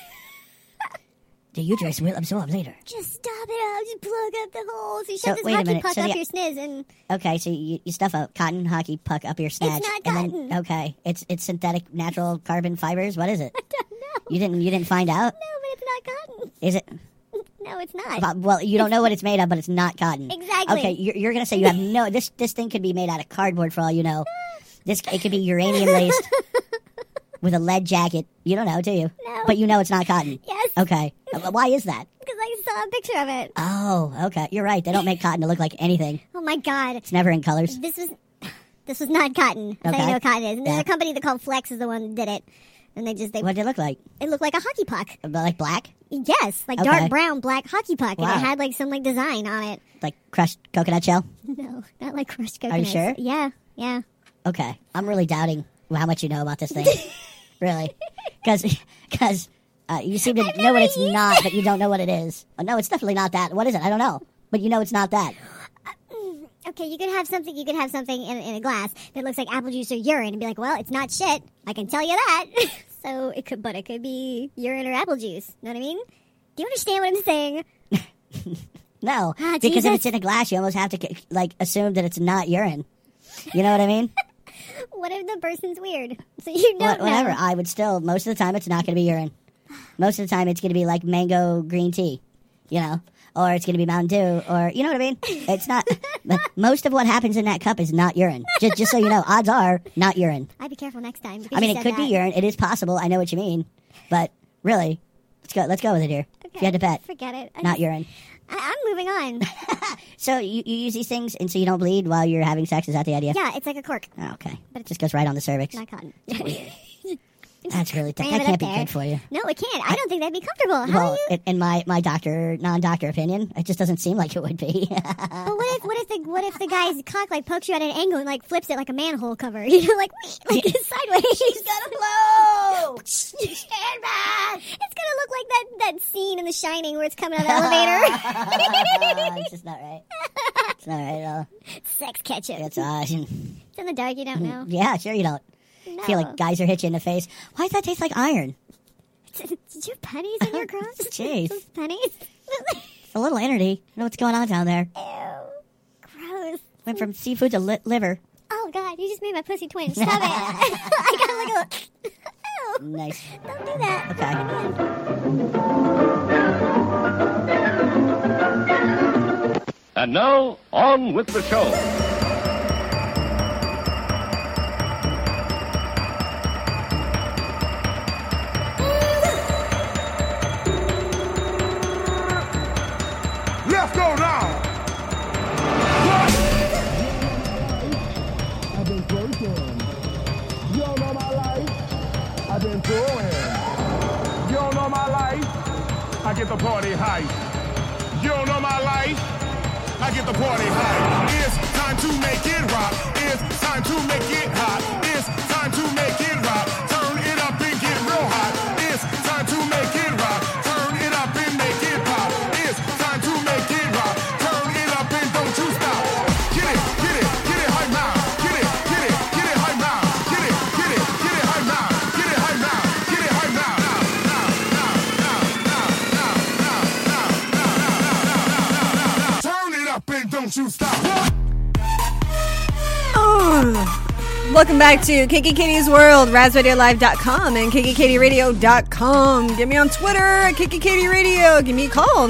The uterus will absorb later. Just stop it up. Just plug up the holes. You shove this wait a hockey minute. puck So up the- your sniz and Okay, so you stuff a cotton hockey puck up your snatch. not and cotton. Then, okay, it's synthetic natural carbon fibers. What is it? I don't know. You didn't find out? No, but it's not cotton. Is it? No, it's not. Well, you don't know what it's made of, but it's not cotton. Exactly. Okay, you're gonna say you have no. This thing could be made out of cardboard for all you know. It could be uranium laced with a lead jacket. You don't know, do you? No. But you know it's not cotton. Yes. Okay. Why is that? Because I saw a picture of it. Oh, okay. You're right. They don't make cotton to look like anything. Oh my god. It's never in colors. This was not cotton. That's how you know what cotton is. And there's Yeah. a company that called Flex is the one that did it. And they What did it look like? it looked like a hockey puck. Like black? Yes, like Okay. dark brown, black hockey puck. Wow. And it had like some like design on it. Like crushed coconut shell? No, not like crushed Are you coconuts. sure? Yeah, yeah. Okay. I'm really doubting how much you know about this thing. Really. Because you seem to know what it's not, but you don't know what it is. Oh, no, it's definitely not that. What is it? I don't know. But you know it's not that. Okay, you could have something in a glass that looks like apple juice or urine and be like, well, it's not shit. I can tell you that. So it could be urine or apple juice. Know what I mean? Do you understand what I'm saying? No. Ah, Because if Jesus. it's in a glass, you almost have to like assume that it's not urine. You know what I mean? What if the person's weird? So you don't Whatever. know. I would still, most of the time, it's not going to be urine. Most of the time, it's going to be like mango green tea, you know? Or it's going to be Mountain Dew, or, you know what I mean? It's not, but most of what happens in that cup is not urine. Just so you know, odds are not urine. I'd be careful next time. because I mean, you it said could be that. urine. It is possible. I know what you mean. But really, let's go with it here. Okay, If you had to bet, forget it. not urine. I'm moving on. So you use these things, and so you don't bleed while you're having sex? Is that the idea? Yeah, it's like a cork, Oh, okay. But It just goes right on the cervix. not cotton. That's really tough. Ram That it can't up be there. good for you. No, it can't. I don't think that'd be comfortable. How Well, do you? in my non-doctor opinion, it just doesn't seem like it would be. But what if the guy's cock like pokes you at an angle and like flips it like a manhole cover? You know, like sideways. She's gonna blow. Stand back. It's gonna look like that scene in The Shining where it's coming out of the elevator. It's just not right. It's not right at all. Sex ketchup. It's It's in the dark. You don't know. yeah, sure you don't. No. Feel like geyser hit you in the face. Why does that taste like iron? Did you have pennies in your gross? Jeez. Those pennies. A little energy. You know what's going on down there. Ew. Gross. Went from seafood to liver. Oh God, you just made my pussy twinge. Stop it. I gotta look. Ew. Nice. Don't do that. Okay. Again. And now, on with the show. Let's go now. I've been twerking. You don't know my life. I've been throwing. You don't know my life. I get the party hype. You don't know my life. I get the party hype. It's time to make it rock. It's time to make it hot. It's time to make it rock. Turn it up and get real hot. It's time to make it rock. Turn it up and make it pop. It's time to make it rock. Turn it up and don't you stop. Get it hype now. Get it hype now. Get it hype now. Get it hype now. Get it hype now. Turn it up and don't you stop. Welcome back to Kiki Katie's World, RazRadioLive.com and KikiKatieRadio.com. Get me on Twitter at Kiki Katie Radio. Give me a call,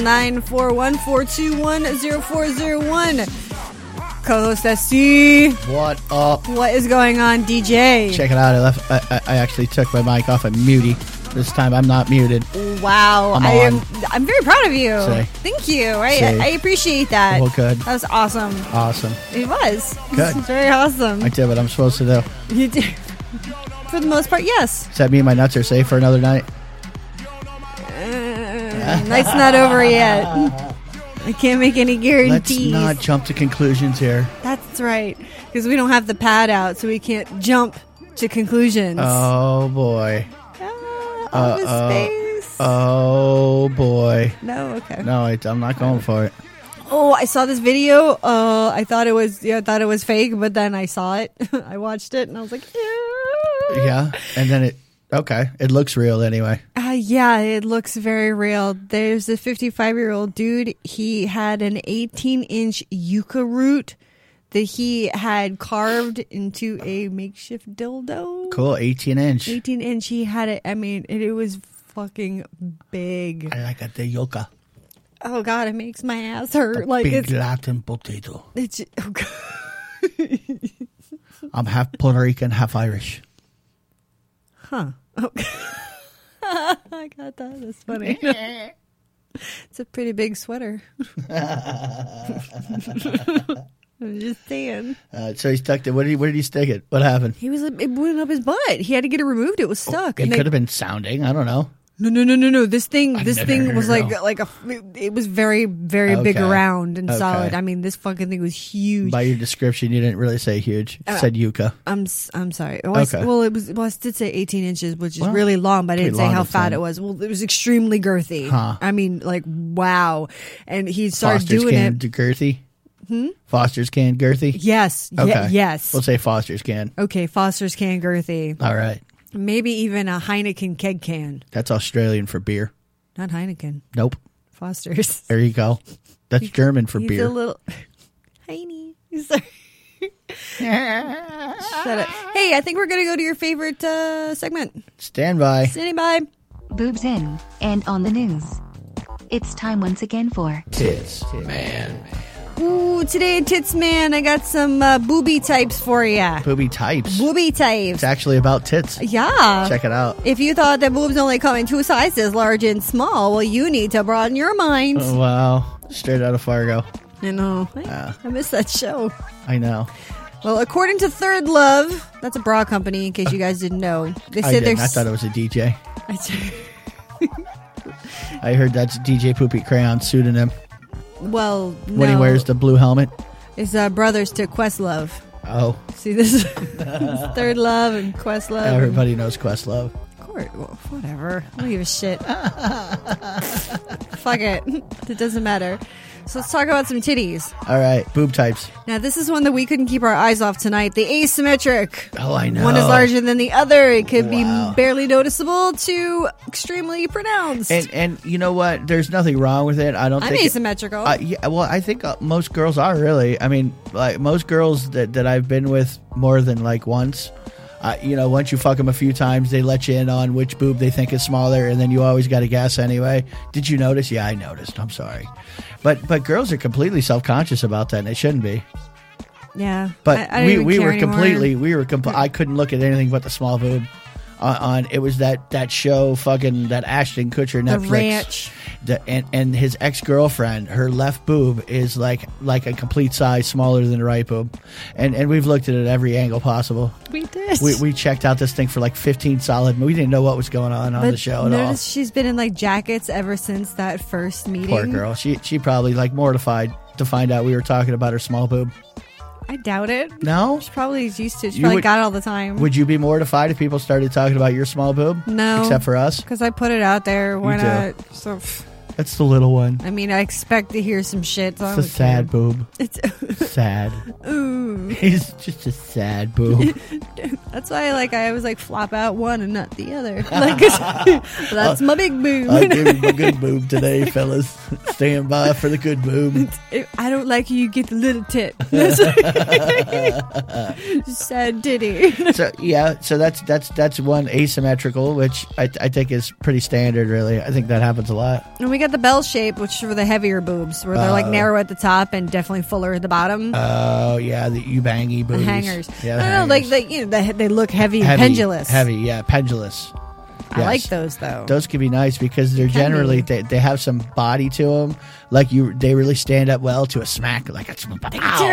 941-421-0401. Co-host SC. What up? What is going on, DJ? Check it out. I actually took my mic off of muty. This time I'm not muted. Wow. I'm very proud of you. Say. Thank you. I appreciate that. Well, good. That was awesome. Awesome. It was. Good. It's very awesome. I did what I'm supposed to do. You did. For the most part, yes. Does that mean my nuts are safe for another night? Night's not over yet. I can't make any guarantees. Let's not jump to conclusions here. That's right. Because we don't have the pad out, so we can't jump to conclusions. Oh, boy. Space. Oh, boy. No, okay. No, I'm not going for it. Oh, I saw this video. I thought it was fake, but then I saw it. I watched it, and I was like, ew. Yeah, and then it looks real anyway. Yeah, it looks very real. There's a 55-year-old dude. He had an 18-inch yucca root that he had carved into a makeshift dildo. Cool, 18-inch. 18-inch. He had it. I mean, it was fucking big. I like the yucca. Oh God, it makes my ass hurt. Big Latin potato. It's. Oh God. I'm half Puerto Rican, half Irish. Huh. Okay. I got that. That's funny. It's a pretty big sweater. I'm just saying. So he stuck it. Where did he stick it? What happened? It went up his butt. He had to get it removed. It was stuck. It could have been sounding. I don't know. No. This thing was it was very, very big around and solid. I mean, this fucking thing was huge. By your description, you didn't really say huge. You said yucca. I'm sorry. I did say 18 inches, which is really long, but I didn't say how fat it was. Well, it was extremely girthy. Huh. I mean, like, wow. And he started doing it. Girthy? Foster's can girthy? Yes. Okay. Yes. We'll say Foster's can. Okay, Foster's can girthy. All right. Maybe even a Heineken keg can. That's Australian for beer. Not Heineken. Nope. Foster's. There you go. That's German for beer. He's a little... Heine. Sorry. Shut up. Hey, I think we're going to go to your favorite segment. Stand by. Standing by. Boobs in and on the news. It's time once again for Tits Man. Ooh, today, Tits Man, I got some booby types for you. Booby types. Booby types. It's actually about tits. Yeah. Check it out. If you thought that boobs only come in two sizes, large and small, well, you need to broaden your mind. Oh, wow. Straight out of Fargo. I know. I miss that show. I know. Well, according to Third Love, that's a bra company, in case you guys didn't know. They said I thought it was a DJ. I heard that's DJ Poopy Crayon's pseudonym. Well, when he wears the blue helmet. It's brothers to Questlove. Oh. See, this is Third Love and Questlove. Everybody knows Questlove. Of course. Well, whatever. I don't give a shit. Fuck it. It doesn't matter. So let's talk about some titties. All right. Boob types. Now, this is one that we couldn't keep our eyes off tonight. The asymmetric. Oh, I know. One is larger than the other. It could be barely noticeable to extremely pronounced. And you know what? There's nothing wrong with it. I'm asymmetrical. Yeah, well, I think most girls are really. I mean, like most girls that I've been with more than like once, once you fuck them a few times, they let you in on which boob they think is smaller, and then you always got to guess anyway. Did you notice? Yeah, I noticed. I'm sorry. But girls are completely self-conscious about that, and they shouldn't be. Yeah. But I don't we even were care completely, anymore. I couldn't look at anything but the small boob. It was that show, fucking that Ashton Kutcher Netflix. The Ranch. And his ex-girlfriend, her left boob is like a complete size smaller than the right boob, and we've looked at it every angle possible. We did. We checked out this thing for like 15 solid. We didn't know what was going on the show at all. Notice she's been in like jackets ever since that first meeting. Poor girl. She probably like mortified to find out we were talking about her small boob. I doubt it. No? She's probably used to it. She probably got it all the time. Would you be mortified if people started talking about your small boob? No. Except for us? Because I put it out there. Why not? So, that's the little one. I mean, I expect to hear some shit. So it's a sad boob. It's sad. Ooh. He's just a sad boob. That's why I always flop out one and not the other. That's my big boob. I'll give you my good boob today, fellas. Stand by for the good boob. I don't like you get the little tit. Sad titty. So that's one asymmetrical, which I think is pretty standard. Really, I think that happens a lot. And we got the bell shape, which are for the heavier boobs, where they're narrow at the top and definitely fuller at the bottom. Oh yeah, the ubangi boobies. The hangers. Yeah, I don't know, they look heavy and pendulous. Heavy, yeah, pendulous. I like those though. Those can be nice because they're generally they have some body to them. Like they really stand up well to a smack. Like a friend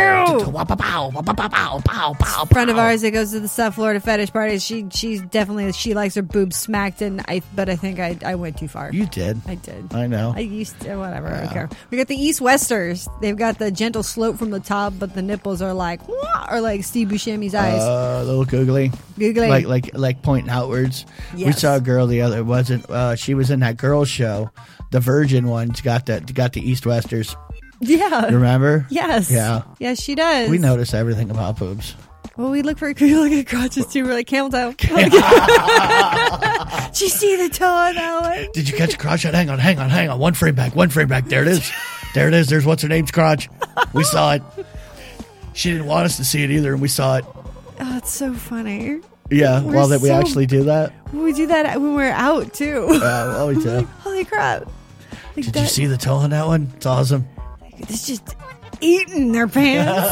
of ours that goes to the South Florida fetish parties. She likes her boobs smacked, but I think I went too far. You did. I did. I know. I used to, whatever. I don't care. We got the East Westers. They've got the gentle slope from the top, but the nipples are like Steve Buscemi's eyes. A little googly. Like pointing outwards. Yes. We saw a girl the other she was in that girls show. The Virgin one's got the East Westers. Yeah. Remember? Yes. Yeah. Yes, she does. We notice everything about boobs. Well, we look at crotches too. We're like camel toe. Did you see the toe on that one? Did you catch a crotch? Hang on. One frame back. There it is. There's what's her name's crotch. We saw it. She didn't want us to see it either, and we saw it. Oh, it's so funny. Yeah, we actually do that. We do that when we're out too. We do. Like, holy crap! Did you see the toe on that one? It's awesome. It's just eating their pants.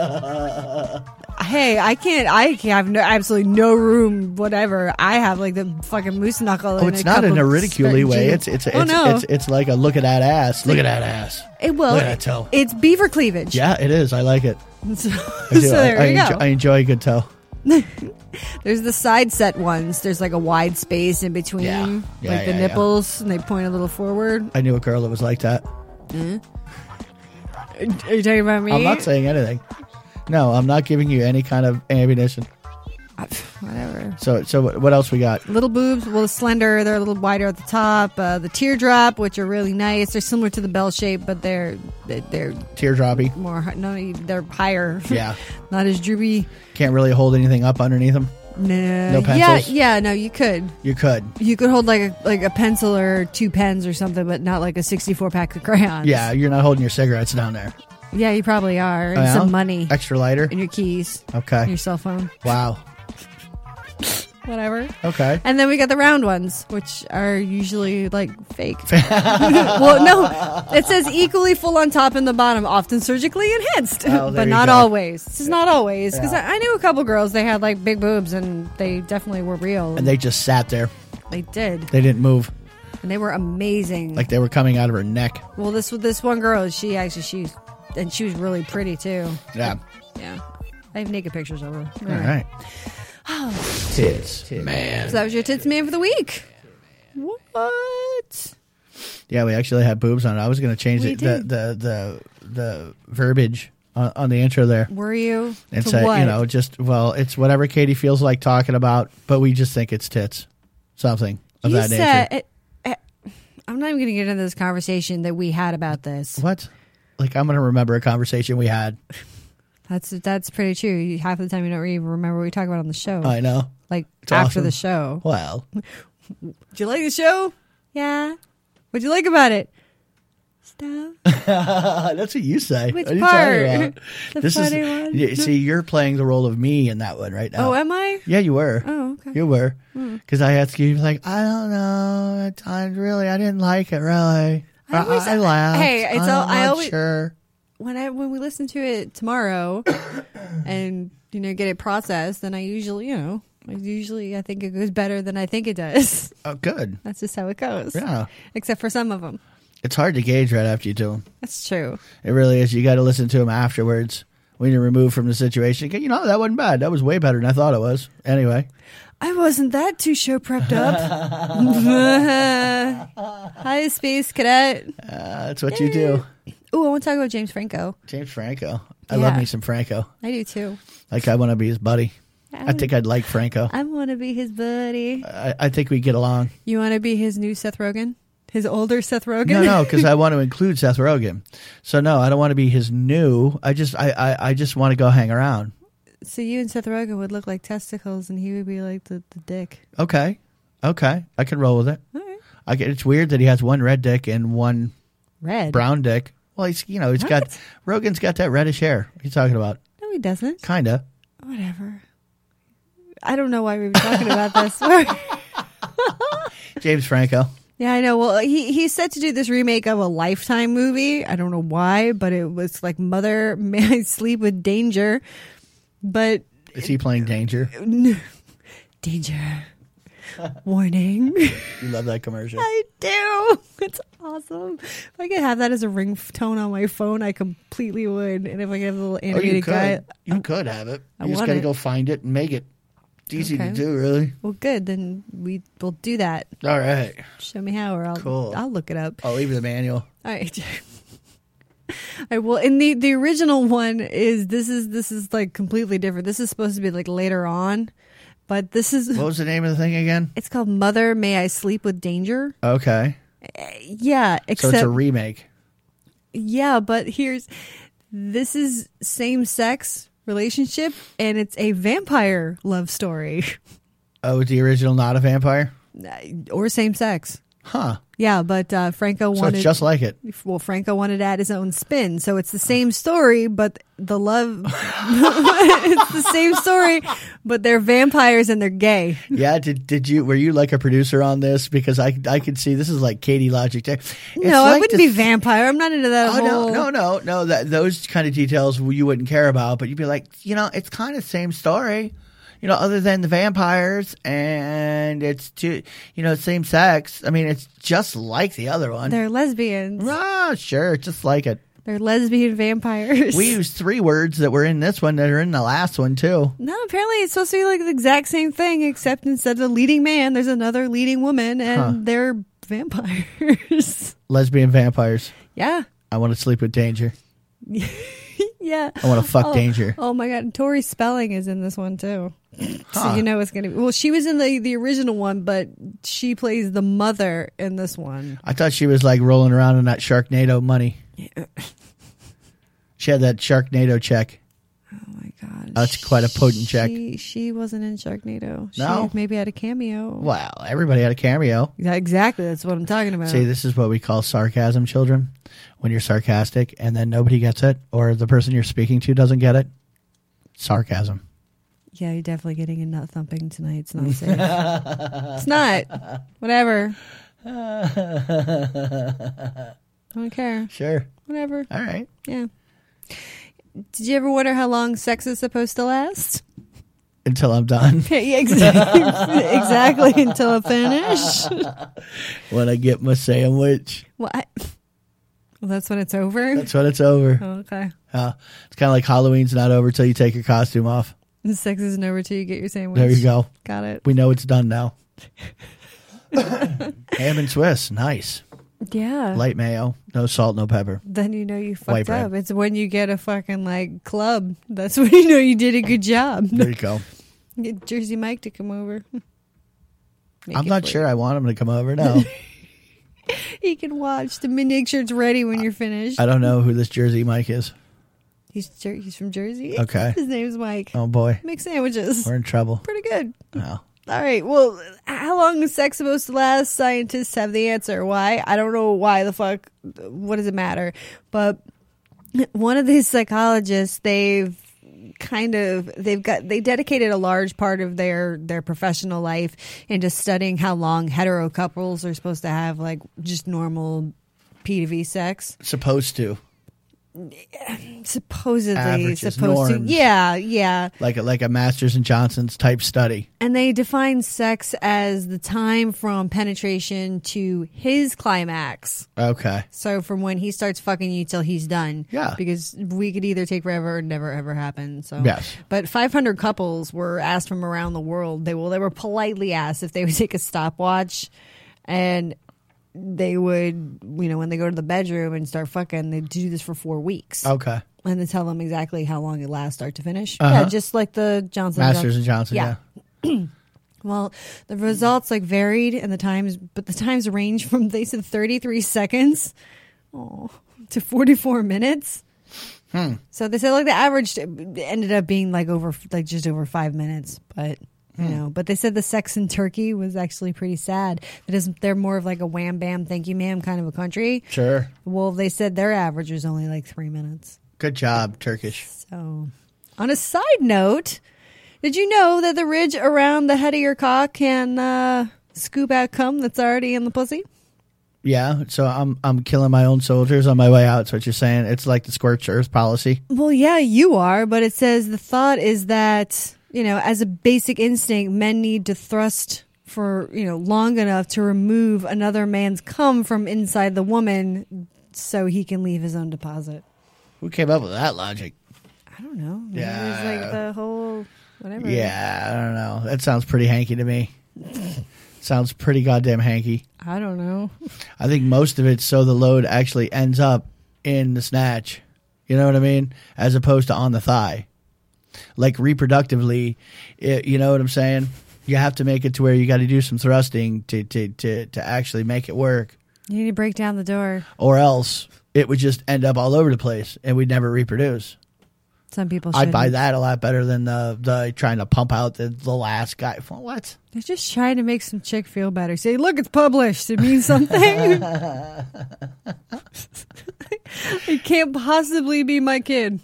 Hey, I have absolutely no room. Whatever. I have like the fucking moose knuckle. Oh, it's not in a ridicule-y way. It's like a look at that ass. Look at that ass. Look at that toe. It's beaver cleavage. Yeah, it is. I like it. So there you go. I enjoy a good toe. There's the side set ones. There's like a wide space in between, the nipples, and they point a little forward. I knew a girl that was like that. Mm-hmm. Are you talking about me? I'm not saying anything. No, I'm not giving you any kind of ammunition. Whatever. So what else we got? Little boobs, slender. They're a little wider at the top. The teardrop, which are really nice. They're similar to the bell shape, but they're teardroppy. They're higher. Yeah. Not as droopy. Can't really hold anything up underneath them. No pencils. Yeah. No, you could. You could hold like a pencil or two pens or something, but not like a 64 pack of crayons. Yeah, you're not holding your cigarettes down there. Yeah, you probably are. And some money. Extra lighter. And your keys. Okay. And your cell phone. Wow. Whatever. Okay. And then we got the round ones, which are usually like fake. Well, no. It says equally full on top and the bottom, often surgically enhanced. But not always. This is not always. Because I knew a couple girls, they had like big boobs and they definitely were real. And they just sat there. They did. They didn't move. And they were amazing. Like they were coming out of her neck. Well, this one girl, she was really pretty too. Yeah. Yeah. I have naked pictures of her. All right. Tits man. So that was your tits man for the week. What? Yeah, we actually had boobs on it. I was going to change the verbiage on the intro there. Were you? And say, what? It's whatever Katie feels like talking about, but we just think it's tits. Something of that nature. I'm not even going to get into this conversation that we had about this. What? Like, I'm going to remember a conversation we had. That's pretty true. Half the time you don't even remember what we talk about on the show. I know. Like it's after awesome. the show. Well. Did you like the show? Yeah. What'd you like about it? Stuff. That's what you say. Which what are you part? talking about? The This funny is one? yeah, see, you're playing the role of me in that one right now. Oh, am I? Yeah, you were. Oh, okay. You were. Hmm. Because I asked you, like, I don't know. I didn't like it really. I laughed. Hey, it's all. I I'm always sure. when we listen to it tomorrow, and get it processed, then I usually I think it goes better than I think it does. Oh, good. That's just how it goes. Yeah. Except for some of them. It's hard to gauge right after you do them. That's true. It really is. You got to listen to them afterwards when you're removed from the situation. That wasn't bad. That was way better than I thought it was. Anyway. I wasn't that too show prepped up. Hi, Space Cadet. That's what you do. Oh, I want to talk about James Franco. James Franco. I love me some Franco. I do too. Like, I want to be his buddy. I think I'd like Franco. I want to be his buddy. I think we get along. You want to be his new Seth Rogen? His older Seth Rogen? No, because I want to include Seth Rogen. So no, I don't want to be his new. I just want to go hang around. So you and Seth Rogen would look like testicles, and he would be like the dick. Okay, I can roll with it. All right. It's weird that he has one red dick and one red brown dick. Well, he's got Rogen's got that reddish hair. What are you talking about? No, he doesn't. Kinda. Whatever. I don't know why we were talking about this. James Franco. Yeah, I know. Well, he's set to do this remake of a Lifetime movie. I don't know why, but it was like Mother, May I Sleep with Danger. But is he playing Danger? Danger. Warning. You love that commercial. I do. It's awesome. If I could have that as a ringtone on my phone, I completely would. And if I could have a little animated guy. You could have it. I You just want got to it. go find it and make it. It's easy Okay. to do, really. Well, good. Then we'll do that. All right. Show me how, or I'll look it up. I'll leave you the manual. All right. All right. Well, in the original one this is like completely different. This is supposed to be like later on, but this is What was the name of the thing again? It's called Mother, May I Sleep with Danger. Okay. Yeah, except So it's a remake. yeah, but this is same sex relationship, and it's a vampire love story. Oh, is the original not a vampire? Or same sex. Huh. Yeah, but Franco So wanted it's just like it. Well, Franco wanted to add his own spin, so it's the same story, but the love it's the same story, but they're vampires and they're gay. Yeah, were you like a producer on this? Because I could see this is like Katie Logic. No, I wouldn't be vampire. I'm not into that whole. No. Those kind of details you wouldn't care about, but you'd be like, it's kind of the same story. Other than the vampires, and it's same sex. I mean, it's just like the other one. They're lesbians. Ah, sure, just like it. They're lesbian vampires. We used 3 words that were in this one that are in the last one too. No, apparently it's supposed to be like the exact same thing, except instead of the leading man, there's another leading woman, and they're vampires. Lesbian vampires. Yeah. I want to sleep with Danger. Yeah. I want to fuck Danger. Oh my God. Tori Spelling is in this one too. So it's going to be. Well, she was in the original one, but she plays the mother in this one. I thought she was like rolling around in that Sharknado money. Yeah. She had that Sharknado check. Oh my God. That's quite a potent check. She wasn't in Sharknado. No. She maybe had a cameo. Well, everybody had a cameo. Yeah, exactly. That's what I'm talking about. See, this is what we call sarcasm, children. When you're sarcastic and then nobody gets it, or the person you're speaking to doesn't get it. Sarcasm. Yeah, you're definitely getting a nut thumping tonight. It's not safe. It's not. Whatever. I don't care. Sure. Whatever. All right. Yeah. Did you ever wonder how long sex is supposed to last? Until I'm done. Yeah, exactly. Until I finish. When I get my sandwich. Well, that's when it's over? That's when it's over. Oh, okay. It's kind of like Halloween's not over till you take your costume off. And sex isn't over till you get your sandwich. There you go. Got it. We know it's done now. Ham and Swiss. Nice. Yeah. Light mayo. No salt, no pepper. Then you know you White fucked bread. up. It's when you get a fucking like club. That's when you know you did a good job. There you go. Get Jersey Mike to come over. I'm not sure I want him to come over now. He can watch. Make sure it's ready when you're finished. I don't know who this Jersey Mike is. He's from Jersey. Okay. His name's Mike. Oh, boy. Makes sandwiches. We're in trouble. Pretty good. Oh. All right. Well, how long is sex supposed to last? Scientists have the answer. Why? I don't know why the fuck. What does it matter? But one of these psychologists, they dedicated a large part of their professional life into studying how long hetero couples are supposed to have like just normal P2V sex. Supposed to. Supposedly Averages, supposed norms. to. Yeah. Like a Masters and Johnson's type study. And they define sex as the time from penetration to his climax. Okay. So from when he starts fucking you till he's done. Yeah. Because we could either take forever or never ever happen. So Yes. But 500 couples were asked from around the world. They were politely asked if they would take a stopwatch, and they would, when they go to the bedroom and start fucking, they do this for 4 weeks. Okay. And they tell them exactly how long it lasts, start to finish. Uh-huh. Yeah, just like the Johnson Masters and Johnson, yeah. Well, the results like varied, and the times range from, they said 33 seconds to 44 minutes. So they said like the average ended up being just over 5 minutes, but but they said the sex in Turkey was actually pretty sad. They're more of like a wham bam thank you ma'am kind of a country. Sure. Well, they said their average was only like 3 minutes. Good job, Turkish. So, on a side note, did you know that the ridge around the head of your cock can scoop out cum that's already in the pussy? Yeah, so I'm killing my own soldiers on my way out. That's what you're saying. It's like the scorched earth policy. Well, yeah, you are, but it says the thought is that, as a basic instinct, men need to thrust for, long enough to remove another man's cum from inside the woman so he can leave his own deposit. Who came up with that logic? I don't know. Maybe Yeah. It's like the whole whatever. Yeah, I don't know. That sounds pretty hanky to me. Sounds pretty goddamn hanky. I don't know. I think most of it's so the load actually ends up in the snatch. You know what I mean? As opposed to on the thigh. Like reproductively, you know what I'm saying? You have to make it to where you got to do some thrusting to actually make it work. You need to break down the door. Or else it would just end up all over the place and we'd never reproduce. Some people I'd buy shouldn't. that a lot better than the trying to pump out the last guy. What? They're just trying to make some chick feel better. Say, look, it's published. It means something. It can't possibly be my kid.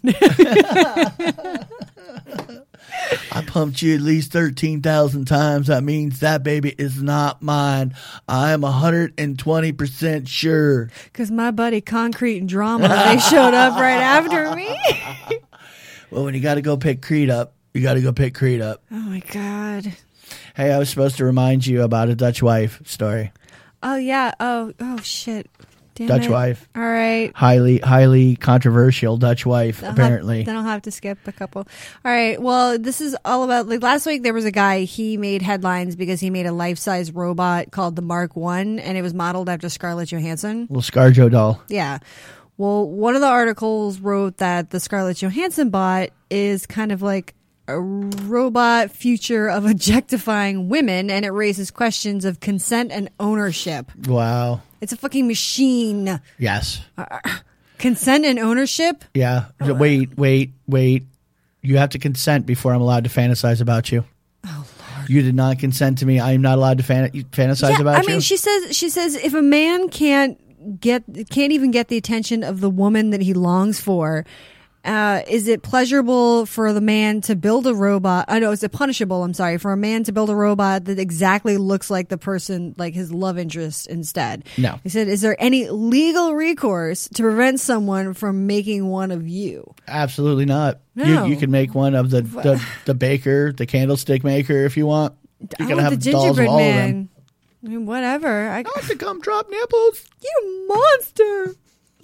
I pumped you at least 13,000 times. That means that baby is not mine. I am 120% sure. Because my buddy Concrete and Drama, they showed up right after me. Well, when you got to go pick Creed up, you got to go pick Creed up. Oh, my God. Hey, I was supposed to remind you about a Dutch wife story. Oh, yeah. Oh, shit. Damn Dutch it. wife. All right. Highly controversial Dutch wife, apparently. Then I'll have to skip a couple. All right. Well, this is all about, like, last week there was a guy, he made headlines because he made a life-size robot called the Mark I, and it was modeled after Scarlett Johansson. Little ScarJo doll. Yeah. Well, one of the articles wrote that the Scarlett Johansson bot is kind of like a robot future of objectifying women, and it raises questions of consent and ownership. Wow. It's a fucking machine. Yes. Consent and ownership? Yeah. Wait. You have to consent before I'm allowed to fantasize about you. Oh, Lord. You did not consent to me. I am not allowed to fantasize about you. I mean, she says if a man can't even get the attention of the woman that he longs for, is it pleasurable for the man to build a robot? I know, is it punishable? I'm sorry, for a man to build a robot that exactly looks like the person, like his love interest instead. No. He said, is there any legal recourse to prevent someone from making one of you? Absolutely not. No. You can make one of the baker, the candlestick maker, if you want. You can have the dolls of gingerbread all of man. them. I mean, whatever. Not the gumdrop nipples. You monster.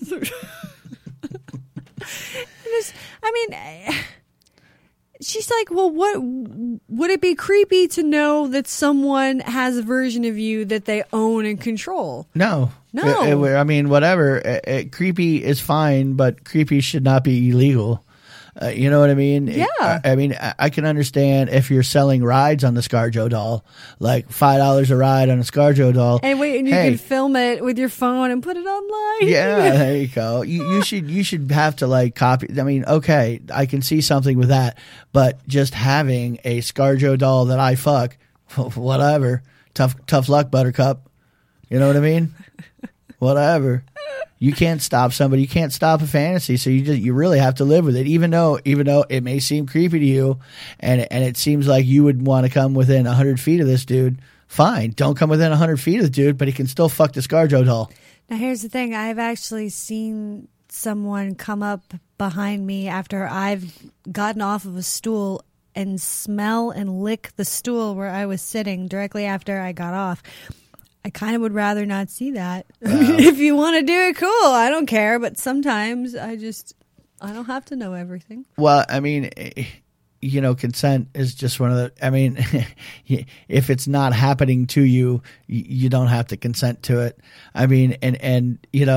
She's like, well, what would it be creepy to know that someone has a version of you that they own and control? No. No. I mean, whatever. Creepy is fine, but creepy should not be illegal. You know what I mean? Yeah. I mean, I can understand if you're selling rides on the ScarJo doll, like $5 a ride on a ScarJo doll. And you can film it with your phone and put it online. Yeah, there you go. You should have to like copy. I mean, okay, I can see something with that, but just having a ScarJo doll that I fuck whatever. Tough luck, Buttercup. You know what I mean? Whatever. You can't stop somebody. You can't stop a fantasy. So you really have to live with it. Even though it may seem creepy to you, and it seems like you would want to come within 100 feet of this dude. Fine, don't come within 100 feet of the dude, but he can still fuck the ScarJo doll. Now here's the thing: I've actually seen someone come up behind me after I've gotten off of a stool and smell and lick the stool where I was sitting directly after I got off. I kind of would rather not see that. If you want to do it, cool. I don't care. But sometimes I don't have to know everything. Well, I mean, consent is just one of the, I mean, if it's not happening to you, you don't have to consent to it. I mean, and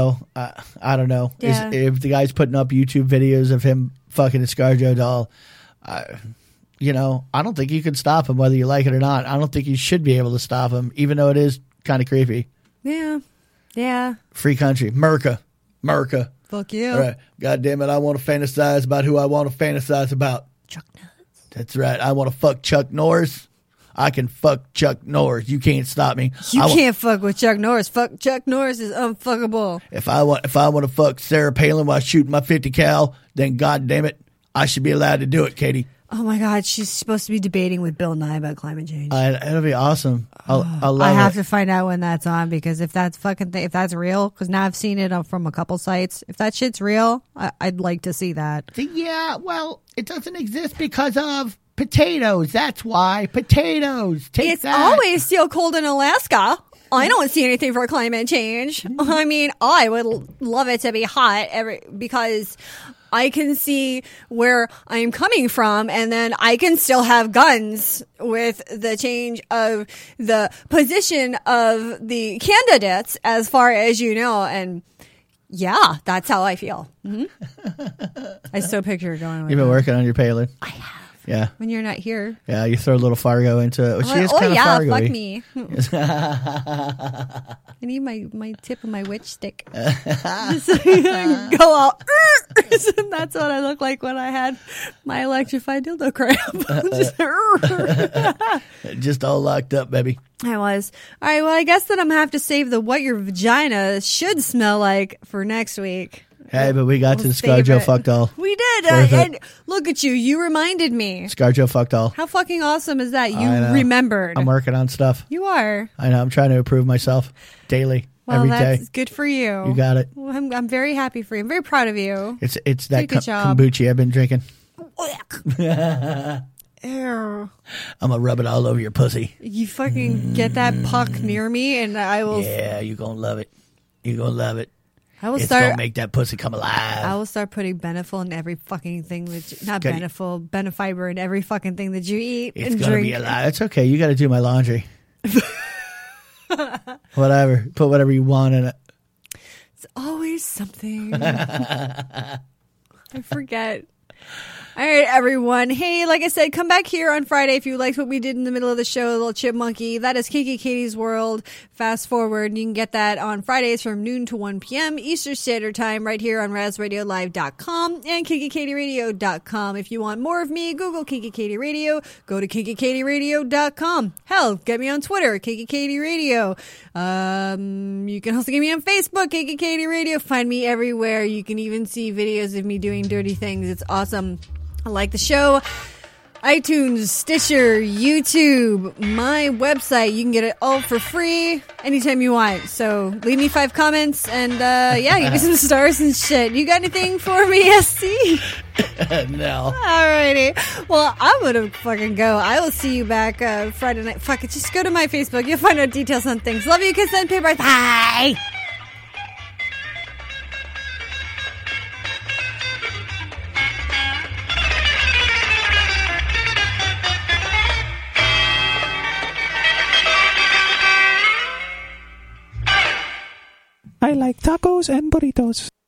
I don't know. Yeah. If the guy's putting up YouTube videos of him fucking a ScarJo doll, I don't think you can stop him whether you like it or not. I don't think you should be able to stop him, even though it is kind of creepy. Yeah. Free country. America. Fuck you. All right. God damn it. I want to fantasize about who I want to fantasize about. Chuck Norris. That's right. I want to fuck Chuck Norris. I can fuck Chuck Norris. You can't stop me. You can't fuck with Chuck Norris. Fuck Chuck Norris is unfuckable. If I want to fuck Sarah Palin while shooting my 50 cal, then God damn it, I should be allowed to do it, Katie. Oh my God, she's supposed to be debating with Bill Nye about climate change. It'll be awesome. I'll love it. I have to find out when that's on, because if that's if that's real, because now I've seen it from a couple sites. If that shit's real, I'd like to see that. Yeah, well, it doesn't exist because of potatoes. That's why. Potatoes. It's always still cold in Alaska. I don't see anything for climate change. I mean, I would love it to be hot because I can see where I'm coming from, and then I can still have guns with the change of the position of the candidates as far as you know. And yeah, that's how I feel. Mm-hmm. I still picture going with You've been working on your Palin. I have. Yeah. When you're not here. Yeah, you throw a little Fargo into it. She is kind of yeah, Fargo-y. fuck me. I need my tip of my witch stick. Just go out. That's what I look like when I had my electrified dildo cramp. Just all locked up, baby. I was. All right, well, I guess that I'm going to have to save the what your vagina should smell like for next week. Hey, but we got to the ScarJo fuck doll. We did. And look at you. You reminded me. ScarJo fuck doll. How fucking awesome is that? You remembered. I'm working on stuff. You are. I know. I'm trying to improve myself daily, every day. Well, that's good for you. You got it. Well, I'm very happy for you. I'm very proud of you. It's that kombucha I've been drinking. Ew. I'm going to rub it all over your pussy. You fucking get that puck near me and I will. Yeah, you're going to love it. You're going to love it. It's going to make that pussy come alive. I will start putting Beneful in every fucking thing Beneful, Benefiber in every fucking thing that you eat it's and gonna drink. Be alive. It's okay. You got to do my laundry. Whatever. Put whatever you want in it. It's always something. I forget. All right, everyone. Hey, like I said, come back here on Friday if you liked what we did in the middle of the show, Little Chipmunky. That is Kinky Katie's World. Fast forward. You can get that on Fridays from noon to 1 p.m. Eastern Standard Time right here on RazRadioLive.com and KinkyKatieRadio.com. If you want more of me, Google Kinky Katie Radio. Go to KinkyKatieRadio.com. Hell, get me on Twitter, Kinky Katie Radio. You can also get me on Facebook, Kinky Katie Radio. Find me everywhere. You can even see videos of me doing dirty things. It's awesome. I like the show. iTunes, Stitcher, YouTube, my website. You can get it all for free anytime you want. So leave me 5 comments and give me some stars and shit. You got anything for me, SC? No. Alrighty. Well, I'm gonna fucking go. I will see you back Friday night. Fuck it. Just go to my Facebook. You'll find out details on things. Love you. Kiss and paper. Bye. I like tacos and burritos.